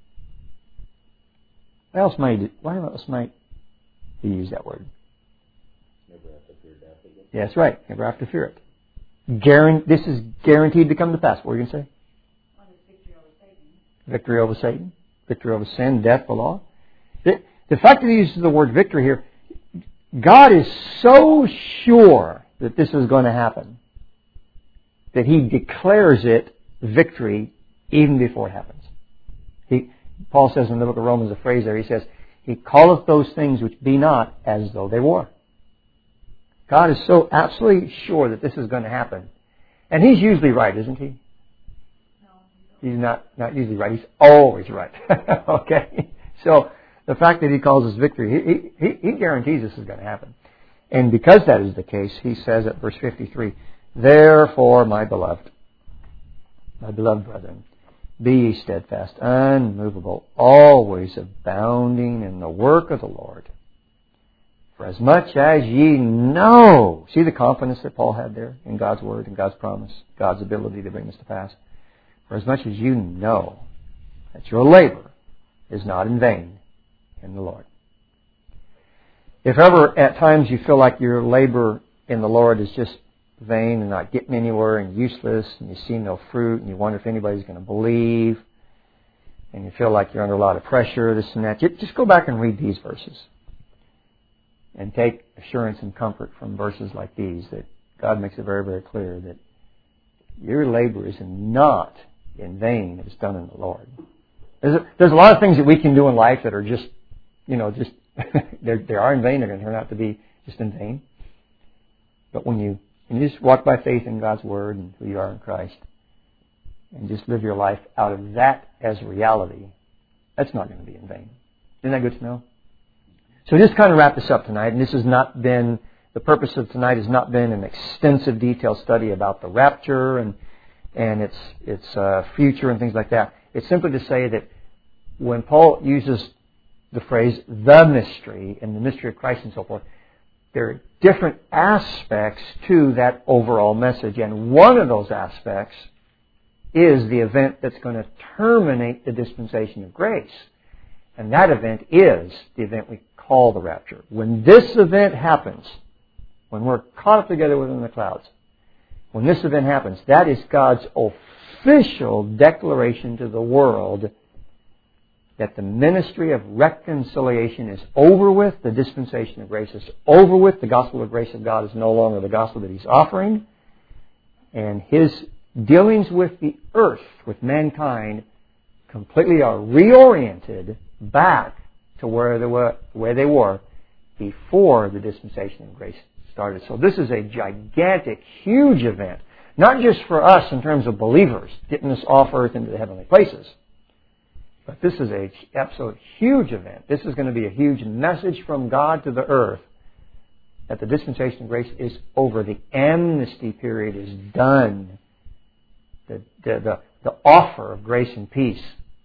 Why else might, why else might he use that word? Never have to fear death again. Yeah, that's right. Never have to fear it. Guaran- this is guaranteed to come to pass. What were you going to say? What is victory over Satan? Victory over Satan. Victory over sin, death, the law. The, the fact that he uses the word victory here, God is so sure that this is going to happen that he declares it victory even before it happens. He, Paul says in the book of Romans, a phrase there, he says, he calleth those things which be not as though they were. God is so absolutely sure that this is going to happen. And he's usually right, isn't he? No. He's not, not usually right. He's always right. Okay? So the fact that he calls us victory, he, he, he guarantees this is going to happen. And because that is the case, he says at verse fifty-three, therefore, my beloved, my beloved brethren, be ye steadfast, unmovable, always abounding in the work of the Lord. For as much as ye know, see the confidence that Paul had there in God's word and God's promise, God's ability to bring this to pass. For as much as you know that your labor is not in vain in the Lord. If ever at times you feel like your labor in the Lord is just vain and not getting anywhere and useless and you see no fruit and you wonder if anybody's going to believe and you feel like you're under a lot of pressure, this and that, just go back and read these verses and take assurance and comfort from verses like these that God makes it very, very clear that your labor is not in vain if it's done in the Lord. There's a, there's a lot of things that we can do in life that are just, you know, just they are in vain. They're going to turn out to be just in vain. But when you, when you just walk by faith in God's Word and who you are in Christ and just live your life out of that as reality, that's not going to be in vain. Isn't that good to know? So just kind of wrap this up tonight. And this has not been, the purpose of tonight has not been an extensive detailed study about the rapture and and its its uh, future and things like that. It's simply to say that when Paul uses the phrase the mystery and the mystery of Christ and so forth, there are different aspects to that overall message. And one of those aspects is the event that's going to terminate the dispensation of grace. And that event is the event we call the rapture. When this event happens, when we're caught up together within the clouds, when this event happens, that is God's official declaration to the world that the ministry of reconciliation is over with, the dispensation of grace is over with, the gospel of grace of God is no longer the gospel that He's offering, and His dealings with the earth, with mankind, completely are reoriented back to where they were, where they were before the dispensation of grace started. So this is a gigantic, huge event. Not just for us in terms of believers, getting us off earth into the heavenly places. But this is a absolute huge event. This is going to be a huge message from God to the earth that the dispensation of grace is over. The amnesty period is done. The, the, the, the offer of grace and peace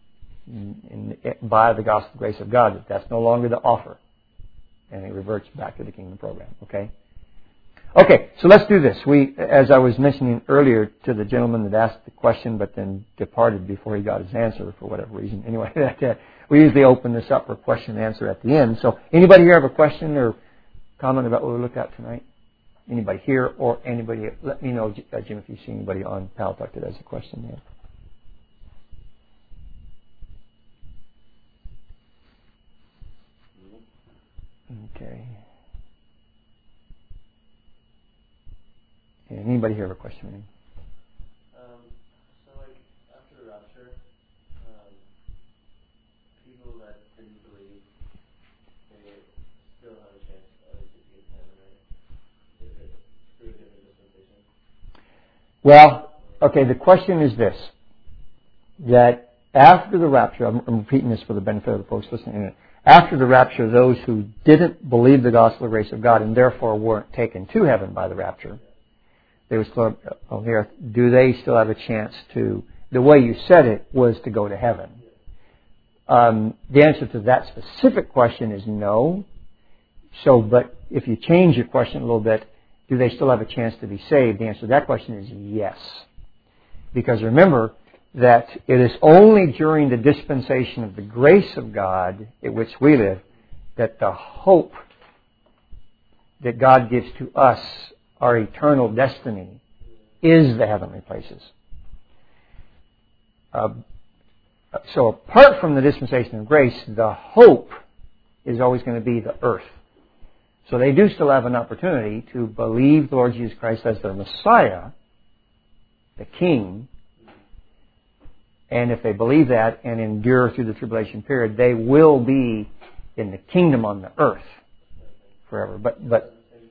in, in, by the gospel of grace of God, that's no longer the offer. And it reverts back to the kingdom program. Okay? Okay, so let's do this. We, as I was mentioning earlier to the gentleman that asked the question but then departed before he got his answer for whatever reason. Anyway, that, uh, we usually open this up for question and answer at the end. So anybody here have a question or comment about what we looked at tonight? Anybody here or anybody? Let me know, uh, Jim, if you see anybody on Paltalk that has a question there. Okay. Yeah, anybody here have a question? Um, so, like, after the rapture, um, people that didn't believe, they still have a chance at least to get to heaven, right? If it's through a different dispensation. Well, okay, the question is this. That after the rapture, I'm, I'm repeating this for the benefit of the folks listening, after the rapture, those who didn't believe the gospel of grace of God and therefore weren't taken to heaven by the rapture, they were still on the earth. Do they still have a chance to? The way you said it was to go to heaven. Um, the answer to that specific question is no. So, but if you change your question a little bit, do they still have a chance to be saved? The answer to that question is yes. Because remember that it is only during the dispensation of the grace of God in which we live that the hope that God gives to us, our eternal destiny, is the heavenly places. Uh, so apart from the dispensation of grace, the hope is always going to be the earth. So they do still have an opportunity to believe the Lord Jesus Christ as their Messiah, the King, and if they believe that and endure through the tribulation period, they will be in the kingdom on the earth forever. But but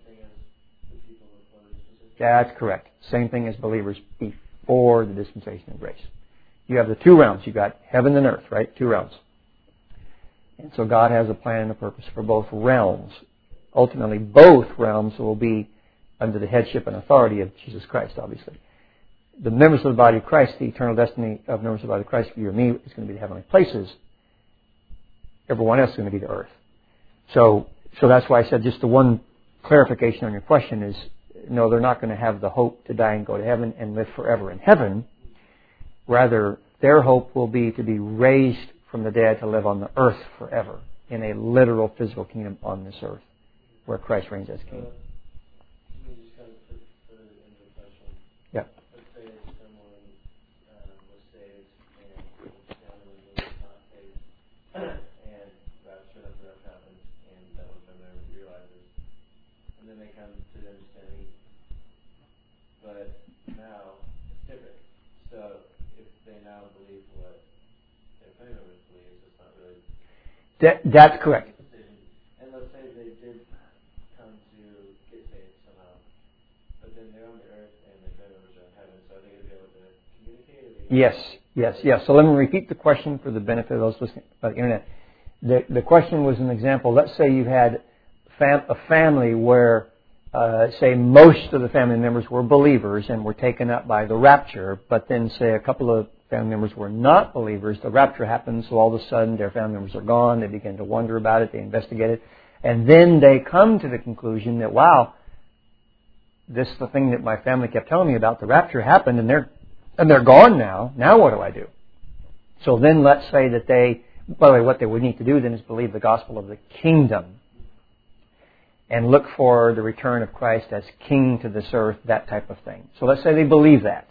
that's correct. Same thing as believers before the dispensation of grace. You have the two realms. You've got heaven and earth, right? Two realms. And so God has a plan and a purpose for both realms. Ultimately, both realms will be under the headship and authority of Jesus Christ, obviously. The members of the body of Christ, the eternal destiny of members of the body of Christ, for you and me, is going to be the heavenly places. Everyone else is going to be the earth. So, so that's why I said just the one clarification on your question is, no, they're not going to have the hope to die and go to heaven and live forever in heaven. Rather, their hope will be to be raised from the dead to live on the earth forever in a literal physical kingdom on this earth where Christ reigns as king. Uh, you just kind of put, put it into a question. Yeah. Let's say someone um, was saved and was down in the not saved, and rapture after that happens, and that one family member realizes, and then they come to the understanding. But now it's different. So if they now believe what their family members believe, it's not really. That, that's correct. And let's say they did come to get saved somehow, but then they're on the earth and their family members are in heaven, so are they going to be able to communicate? Yes, yes, yes. So let me repeat the question for the benefit of those listening by the internet. The, the question was an example. Let's say you had fam- a family where, uh, say, most of the family members were believers and were taken up by the rapture, but then, say, a couple of family members were not believers. The rapture happens, so all of a sudden their family members are gone. They begin to wonder about it. They investigate it. And then they come to the conclusion that, wow, this is the thing that my family kept telling me about. The rapture happened, and they're and they're gone now. Now what do I do? So then let's say that they, by the way, what they would need to do then is believe the gospel of the kingdom and look for the return of Christ as king to this earth, that type of thing. So let's say they believe that.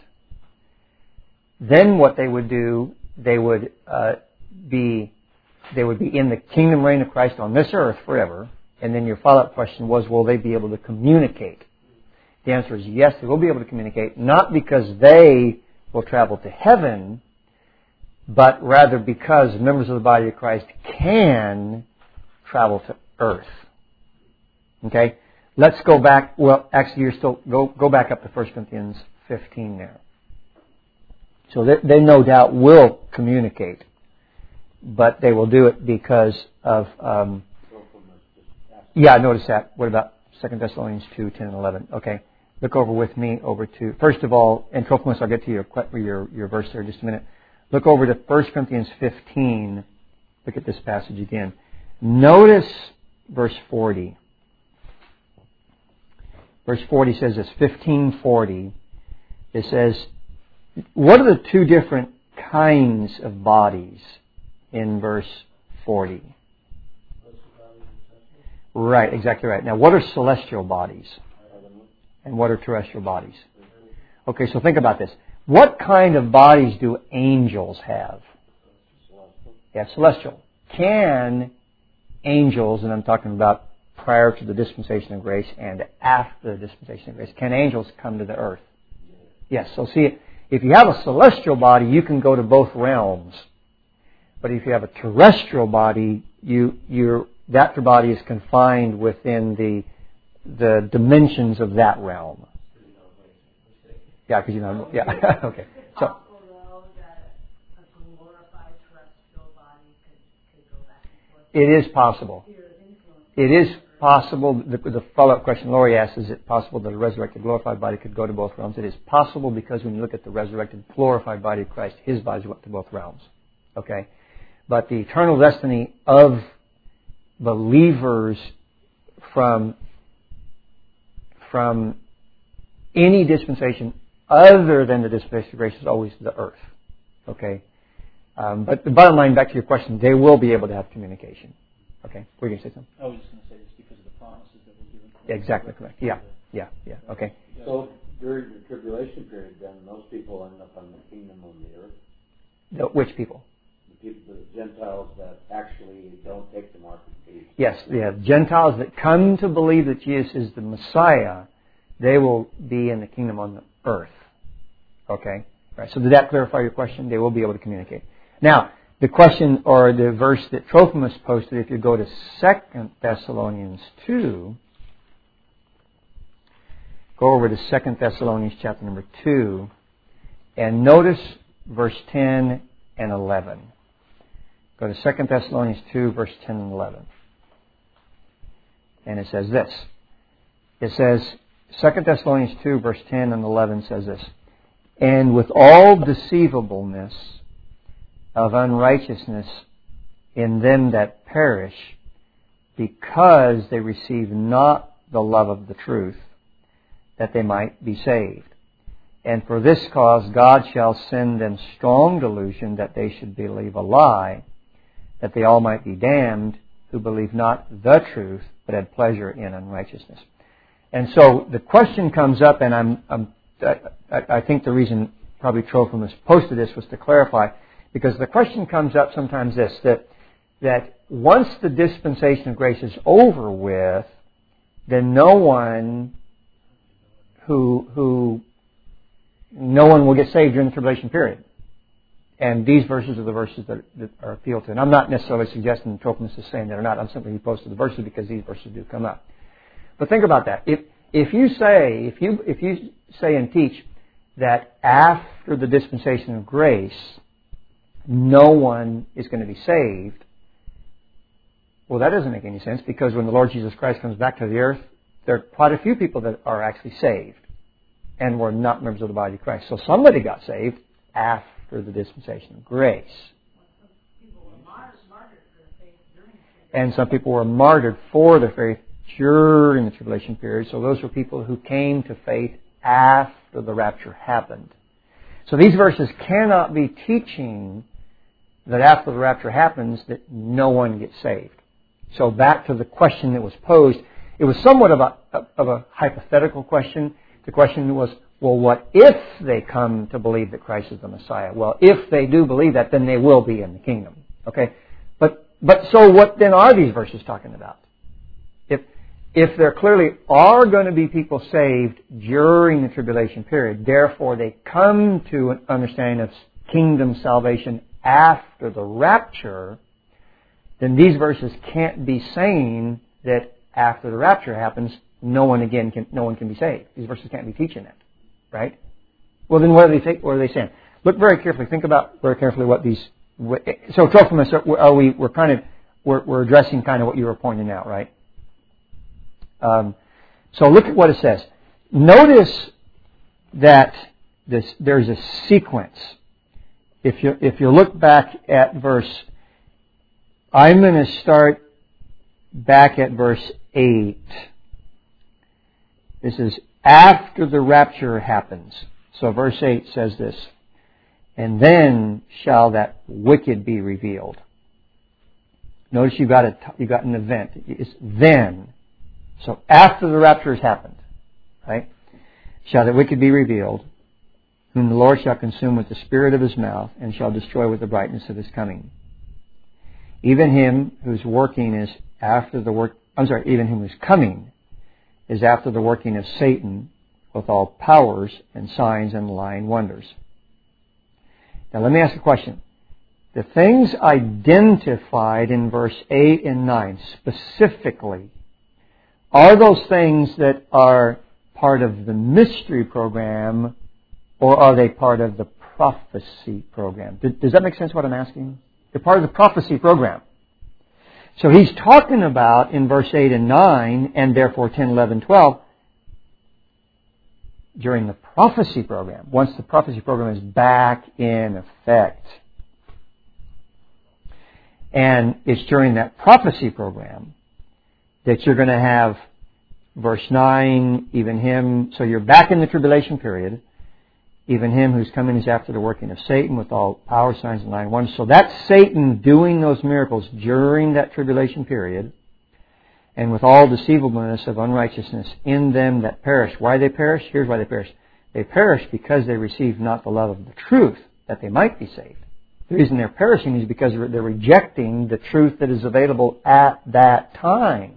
Then what they would do, they would uh, be they would be in the kingdom reign of Christ on this earth forever. And then your follow-up question was, will they be able to communicate? The answer is yes, they will be able to communicate, not because they will travel to heaven, but rather because members of the body of Christ can travel to earth. Okay? Let's go back, well, actually you're still, go, go back up to First Corinthians fifteen there. So they, they no doubt will communicate, but they will do it because of, um, yeah, notice that. What about Second Thessalonians two, ten and eleven? Okay. Look over with me over to, first of all, and Trophimus, I'll get to your, your, your verse there in just a minute. Look over to First Corinthians fifteen. Look at this passage again. Notice verse forty. Verse forty says this, fifteen forty. It says, what are the two different kinds of bodies in verse forty? Right, exactly right. Now, what are celestial bodies? And what are terrestrial bodies? Okay, so think about this. What kind of bodies do angels have? Yeah, celestial. Can angels, and I'm talking about prior to the dispensation of grace and after the dispensation of grace, can angels come to the earth? Yes, so see, if you have a celestial body, you can go to both realms. But if you have a terrestrial body, you, you're, that body is confined within the the dimensions of that realm. Yeah, because you know, yeah, okay. So, possible, though, that a glorified terrestrial body could, could go back and forth? it is possible. It is possible. The, the follow-up question Lori asked, is it possible that a resurrected glorified body could go to both realms? It is possible because when you look at the resurrected glorified body of Christ, His body went to both realms. Okay? But the eternal destiny of believers from from any dispensation other than the dispensation of grace is always the earth. Okay? Um, but the bottom line, back to your question, they will be able to have communication. Okay? Were you going to say something? I was just going to say it's because of the promises that were given. Yeah, exactly correct. Yeah, yeah, yeah. Okay. So during the tribulation period, then those people end up on the kingdom on the earth. The, which people? The people, the Gentiles that actually don't take the mark of the beast. Yes, yeah. Gentiles that come to believe that Jesus is the Messiah, they will be in the kingdom on the earth. Okay? Right. So did that clarify your question? They will be able to communicate. Now, the question or the verse that Trophimus posted, if you go to Second Thessalonians two, go over to Second Thessalonians chapter number two, and notice verse ten and eleven. Go to Second Thessalonians two, verse ten and eleven. And it says this. It says, Second Thessalonians two, verse ten and eleven says this. And with all deceivableness of unrighteousness in them that perish, because they receive not the love of the truth, that they might be saved. And for this cause God shall send them strong delusion, that they should believe a lie, that they all might be damned, who believe not the truth, but had pleasure in unrighteousness. And so the question comes up, and I'm, I'm I, I think the reason probably Trophimus posted this was to clarify, because the question comes up sometimes this, that that once the dispensation of grace is over with, then no one who who no one will get saved during the tribulation period. And these verses are the verses that, that are appealed to. And I'm not necessarily suggesting Trophimus is saying that or not. I'm simply posting the verses because these verses do come up. But think about that. If if you say if you if you say and teach that after the dispensation of grace, no one is going to be saved, well, that doesn't make any sense, because when the Lord Jesus Christ comes back to the earth, there are quite a few people that are actually saved and were not members of the body of Christ. So somebody got saved after the dispensation of grace. And some people were martyred for their faith during the tribulation period. So those were people who came to faith after the rapture happened. So these verses cannot be teaching that after the rapture happens that no one gets saved. So back to the question that was posed, it was somewhat of a, of a hypothetical question. The question was, well, what if they come to believe that Christ is the Messiah? Well, if they do believe that, then they will be in the kingdom. Okay? But but so what then are these verses talking about? If if there clearly are going to be people saved during the tribulation period, therefore they come to an understanding of kingdom salvation after the rapture, then these verses can't be saying that after the rapture happens, no one again can no one can be saved. These verses can't be teaching that, right? Well, then what are they what are they saying? Look very carefully. Think about very carefully what these. What, so, Trophimus, are we? We're kind of we're, we're addressing kind of what you were pointing out, right? Um, so look at what it says. Notice that this there's a sequence. If you if you look back at verse, I'm going to start back at verse eight. This is after the rapture happens. So verse eight says this, and then shall that wicked be revealed. Notice you got a you got an event. It's then. So after the rapture has happened, right? Shall that wicked be revealed, whom the Lord shall consume with the spirit of his mouth, and shall destroy with the brightness of his coming. Even him whose working is after the work, I'm sorry, even him whose coming is after the working of Satan with all powers and signs and lying wonders. Now let me ask a question. The things identified in verse eight and nine specifically, are those things that are part of the mystery program, or are they part of the prophecy program? Does that make sense what I'm asking? They're part of the prophecy program. So he's talking about in verse eight and nine, and therefore ten, eleven, twelve, during the prophecy program, once the prophecy program is back in effect. And it's during that prophecy program that you're going to have verse nine, even him, so you're back in the tribulation period, even him whose coming is after the working of Satan with all power, signs, and lying wonders. So that's Satan doing those miracles during that tribulation period, and with all deceivableness of unrighteousness in them that perish. Why they perish? Here's why they perish. They perish because they receive not the love of the truth, that they might be saved. The reason they're perishing is because they're rejecting the truth that is available at that time.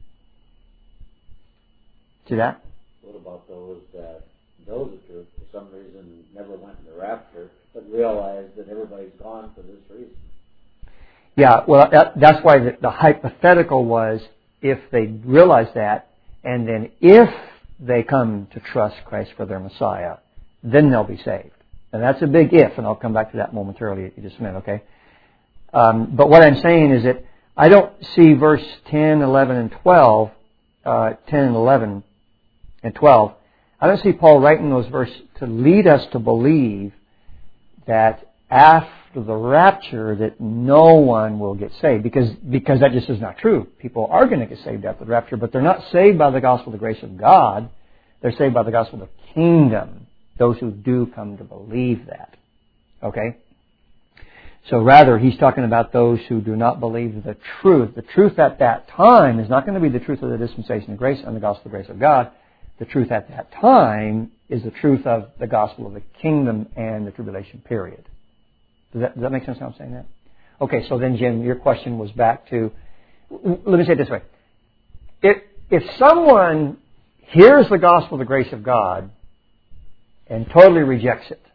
See that? What about those that know the truth, for some reason never went in the rapture, but realized that everybody's gone for this reason? Yeah, well, that, that's why the, the hypothetical was if they realize that, and then if they come to trust Christ for their Messiah, then they'll be saved. And that's a big if, and I'll come back to that momentarily in just a minute, okay? Um, but what I'm saying is that I don't see verse ten, eleven, and twelve, uh, ten and eleven and twelve. I don't see Paul writing those verses to lead us to believe that after the rapture that no one will get saved, because because that just is not true. People are going to get saved after the rapture, but they're not saved by the gospel of the grace of God. They're saved by the gospel of the kingdom. Those who do come to believe that. Okay? So rather, he's talking about those who do not believe the truth. The truth at that time is not going to be the truth of the dispensation of grace and the gospel of the grace of God. The truth at that time is the truth of the gospel of the kingdom and the tribulation period. Does that, does that make sense how I'm saying that? Okay, so then, Jim, your question was back to, let me say it this way. If, if someone hears the gospel of the grace of God and totally rejects it,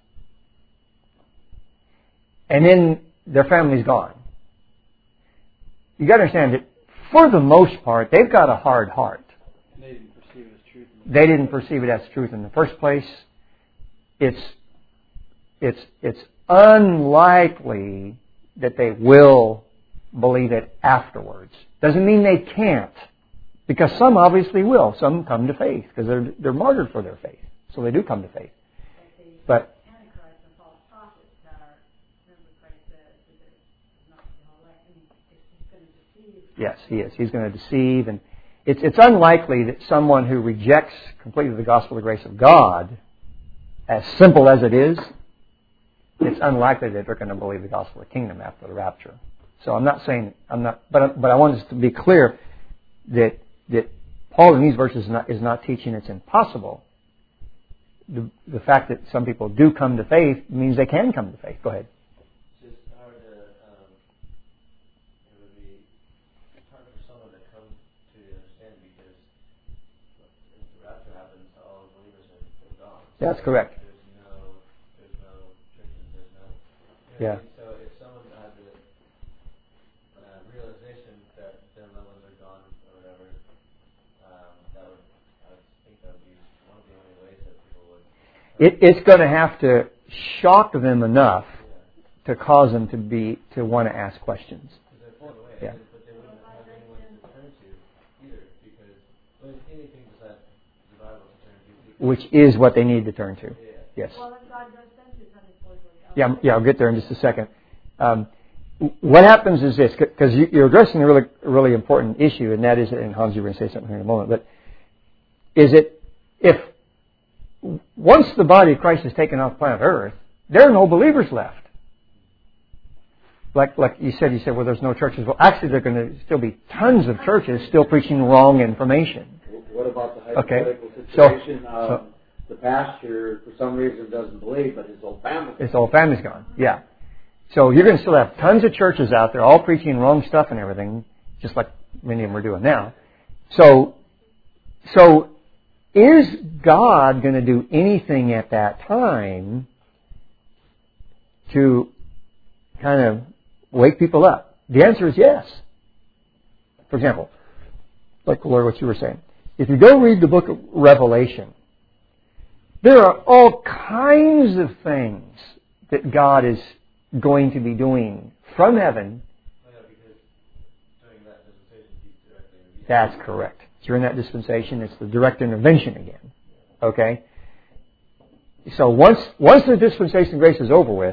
and then their family's gone, you got to understand that for the most part, they've got a hard heart. And they didn't perceive it as truth. They didn't perceive it as truth in the first place. It's it's it's unlikely that they will believe it afterwards. Doesn't mean they can't, because some obviously will. Some come to faith because they're they're martyred for their faith, so they do come to faith. But Antichrist and false prophets are, remember Christ said that there's not all right. I mean, he's going to deceive. yes, he is. He's going to deceive, and it's it's unlikely that someone who rejects completely the gospel of the grace of God, as simple as it is, it's unlikely that they're going to believe the gospel of the kingdom after the rapture. So I'm not saying I'm not, but but I want us to be clear that that Paul in these verses is not, is not teaching it's impossible. The the fact that some people do come to faith means they can come to faith. Go ahead. It's just hard to, um, it would be hard for someone to come to understand because if the rapture happens, all believers are gone. That's correct. There's no, there's no churches, there's no. You know Yeah. what I mean? So if someone had the uh, realization that their loved ones are gone or whatever, um, that would, I would think that would be one of the only ways that people would. It, it's going to have to shock them enough to cause them to be to want to ask questions. Because they're blown away, Yeah. but they wouldn't have anyone to turn to either, because well, anything besides the Bible to turn to. because- Which is what they need to turn to. Yeah. Yes. Well, then God does send his Son for you. Yeah, yeah, I'll get there in just a second. Um, what happens is this, because you, you're addressing a really, really important issue, and that is, and Hans, you're going to say something here in a moment, but is it, if once the body of Christ is taken off planet Earth, there are no believers left. Like, like you said, you said, well, there's no churches. Well, actually, there are going to still be tons of churches still preaching wrong information. What about the Okay. hypothetical So- situation? um, so- the pastor, for some reason, doesn't believe, but his whole family. His whole family's gone. Yeah. So you're going to still have tons of churches out there all preaching wrong stuff and everything, just like many of them are doing now. So, so is God going to do anything at that time to kind of wake people up? The answer is yes. For example, like Lord, what you were saying, if you go read the book of Revelation, there are all kinds of things that God is going to be doing from heaven. Oh, yeah, because during that dispensation, he's directly revealing. That's correct. During that dispensation, it's the direct intervention again. Okay? So once once the dispensation of grace is over with,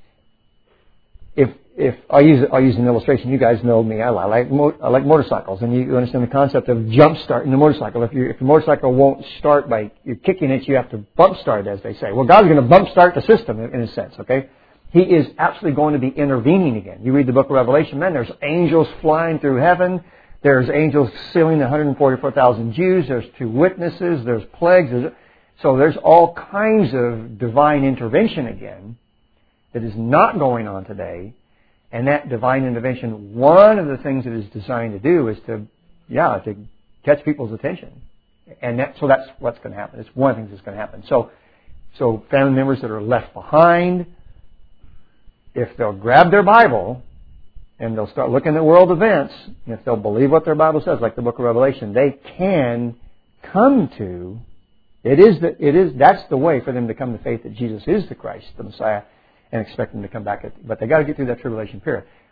if if I use I'll use an illustration. You guys know me. I like mo- I like motorcycles, and you understand the concept of jump starting the motorcycle. If you if your motorcycle won't start by you're kicking it, you have to bump start it, as they say. Well, God's going to bump start the system in, in a sense. Okay, He is absolutely going to be intervening again. You read the book of Revelation, man. There's angels flying through heaven. There's angels sealing one hundred forty-four thousand Jews. There's two witnesses. There's plagues. There's, so there's all kinds of divine intervention again that is not going on today. And that divine intervention, one of the things it is designed to do is to, yeah, to catch people's attention. And that, so that's what's going to happen. It's one of the things that's going to happen. So, so family members that are left behind, if they'll grab their Bible and they'll start looking at world events, and if they'll believe what their Bible says, like the book of Revelation, they can come to, it is the, it is, that's the way for them to come to faith that Jesus is the Christ, the Messiah, and expect them to come back. At, but they got to get through that tribulation period.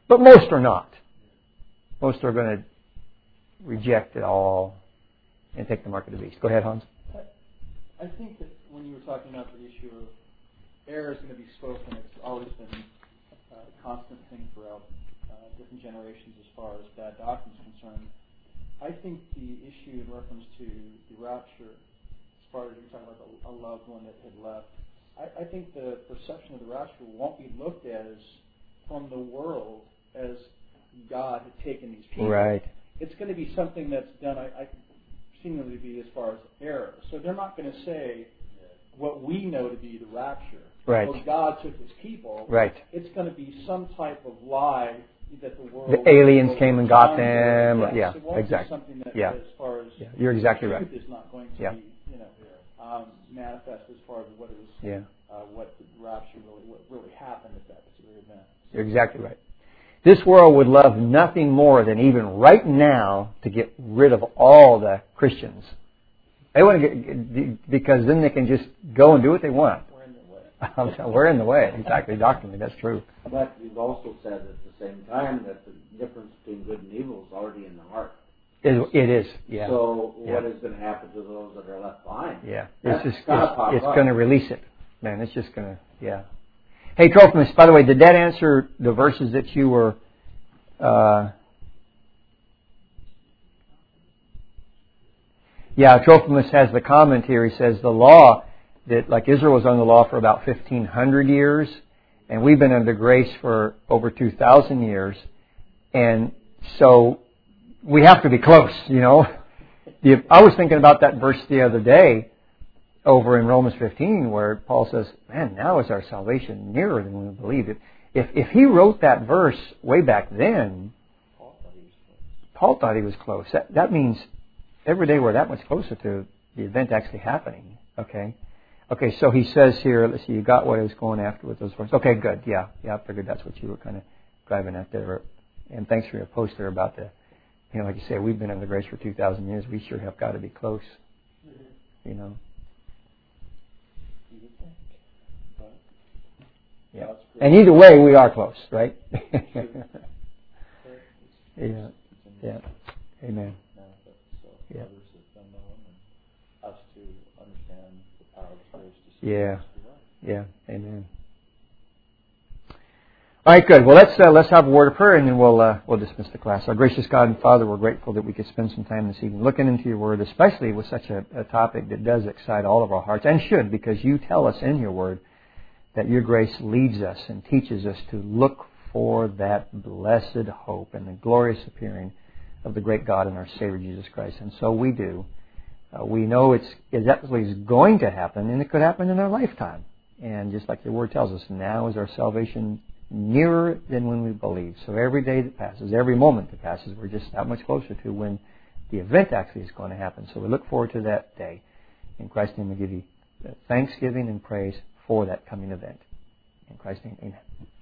But most are not. Most are going to reject it all and take the mark of the beast. Go ahead, Hans. I think that when you were talking about the issue of error is going to be spoken, it's always been a constant thing throughout uh, different generations as far as bad doctrine is concerned. I think the issue in reference to the rapture, as far as you're talking about a, a loved one that had left, I, I think the perception of the rapture won't be looked at as from the world as God had taken these people. Right. It's going to be something that's done, I, I seemingly to be as far as error. So they're not going to say what we know to be the rapture. Right. Well, God took his people. Right. It's going to be some type of lie that the world... The aliens world came and got them. them. Yes, Yeah, it won't exactly. Be something that, Yeah. as far as Yeah, you're exactly truth right. is not going to Yeah. be, you know, um, manifest as far as what it was, Yeah. uh, what the rapture really, what really happened at that particular event. You're exactly right. This world would love nothing more than even right now to get rid of all the Christians. They want to get, because then they can just go and do what they want. We're in the way. We're in the way. Exactly, doctrinally, that's true. But you've also said at the same time that the difference between good and evil is already in the heart. It, it is, yeah. So what yeah. is going to happen to those that are left behind? Yeah, That's it's just gotta it's, pop it's up. going to release it, man. It's just going to, yeah. Hey, Trophimus, by the way, did that answer the verses that you were? Uh, yeah, Trophimus has the comment here. He says the law that, like Israel was under the law for about fifteen hundred years, and we've been under grace for over two thousand years, and so we have to be close, you know. The, I was thinking about that verse the other day over in Romans fifteen where Paul says, man, now is our salvation nearer than we believed it. If, if he wrote that verse way back then, Paul thought he was close. That, that means every day we're that much closer to the event actually happening. Okay? Okay, so he says here, let's see, you got what I was going after with those verses. Okay, good. Yeah, yeah, I figured that's what you were kind of driving at there. And thanks for your post there about the, you know, like you say, we've been under grace for two thousand years. We sure have got to be close. You know. Yeah. And either way, we are close, right? yeah. Yeah. Amen. Yeah. Yeah. Yeah. Amen. All right, good. Well, let's uh, let's have a word of prayer, and then we'll uh, we'll dismiss the class. Our gracious God and Father, we're grateful that we could spend some time this evening looking into Your Word, especially with such a, a topic that does excite all of our hearts, and should, because You tell us in Your Word that Your grace leads us and teaches us to look for that blessed hope and the glorious appearing of the great God and our Savior Jesus Christ. And so we do. Uh, we know it's it absolutely is going to happen, and it could happen in our lifetime. And just like Your Word tells us, now is our salvation nearer than when we believe. So every day that passes, every moment that passes, we're just that much closer to when the event actually is going to happen. So we look forward to that day. In Christ's name, we give You thanksgiving and praise for that coming event. In Christ's name, amen.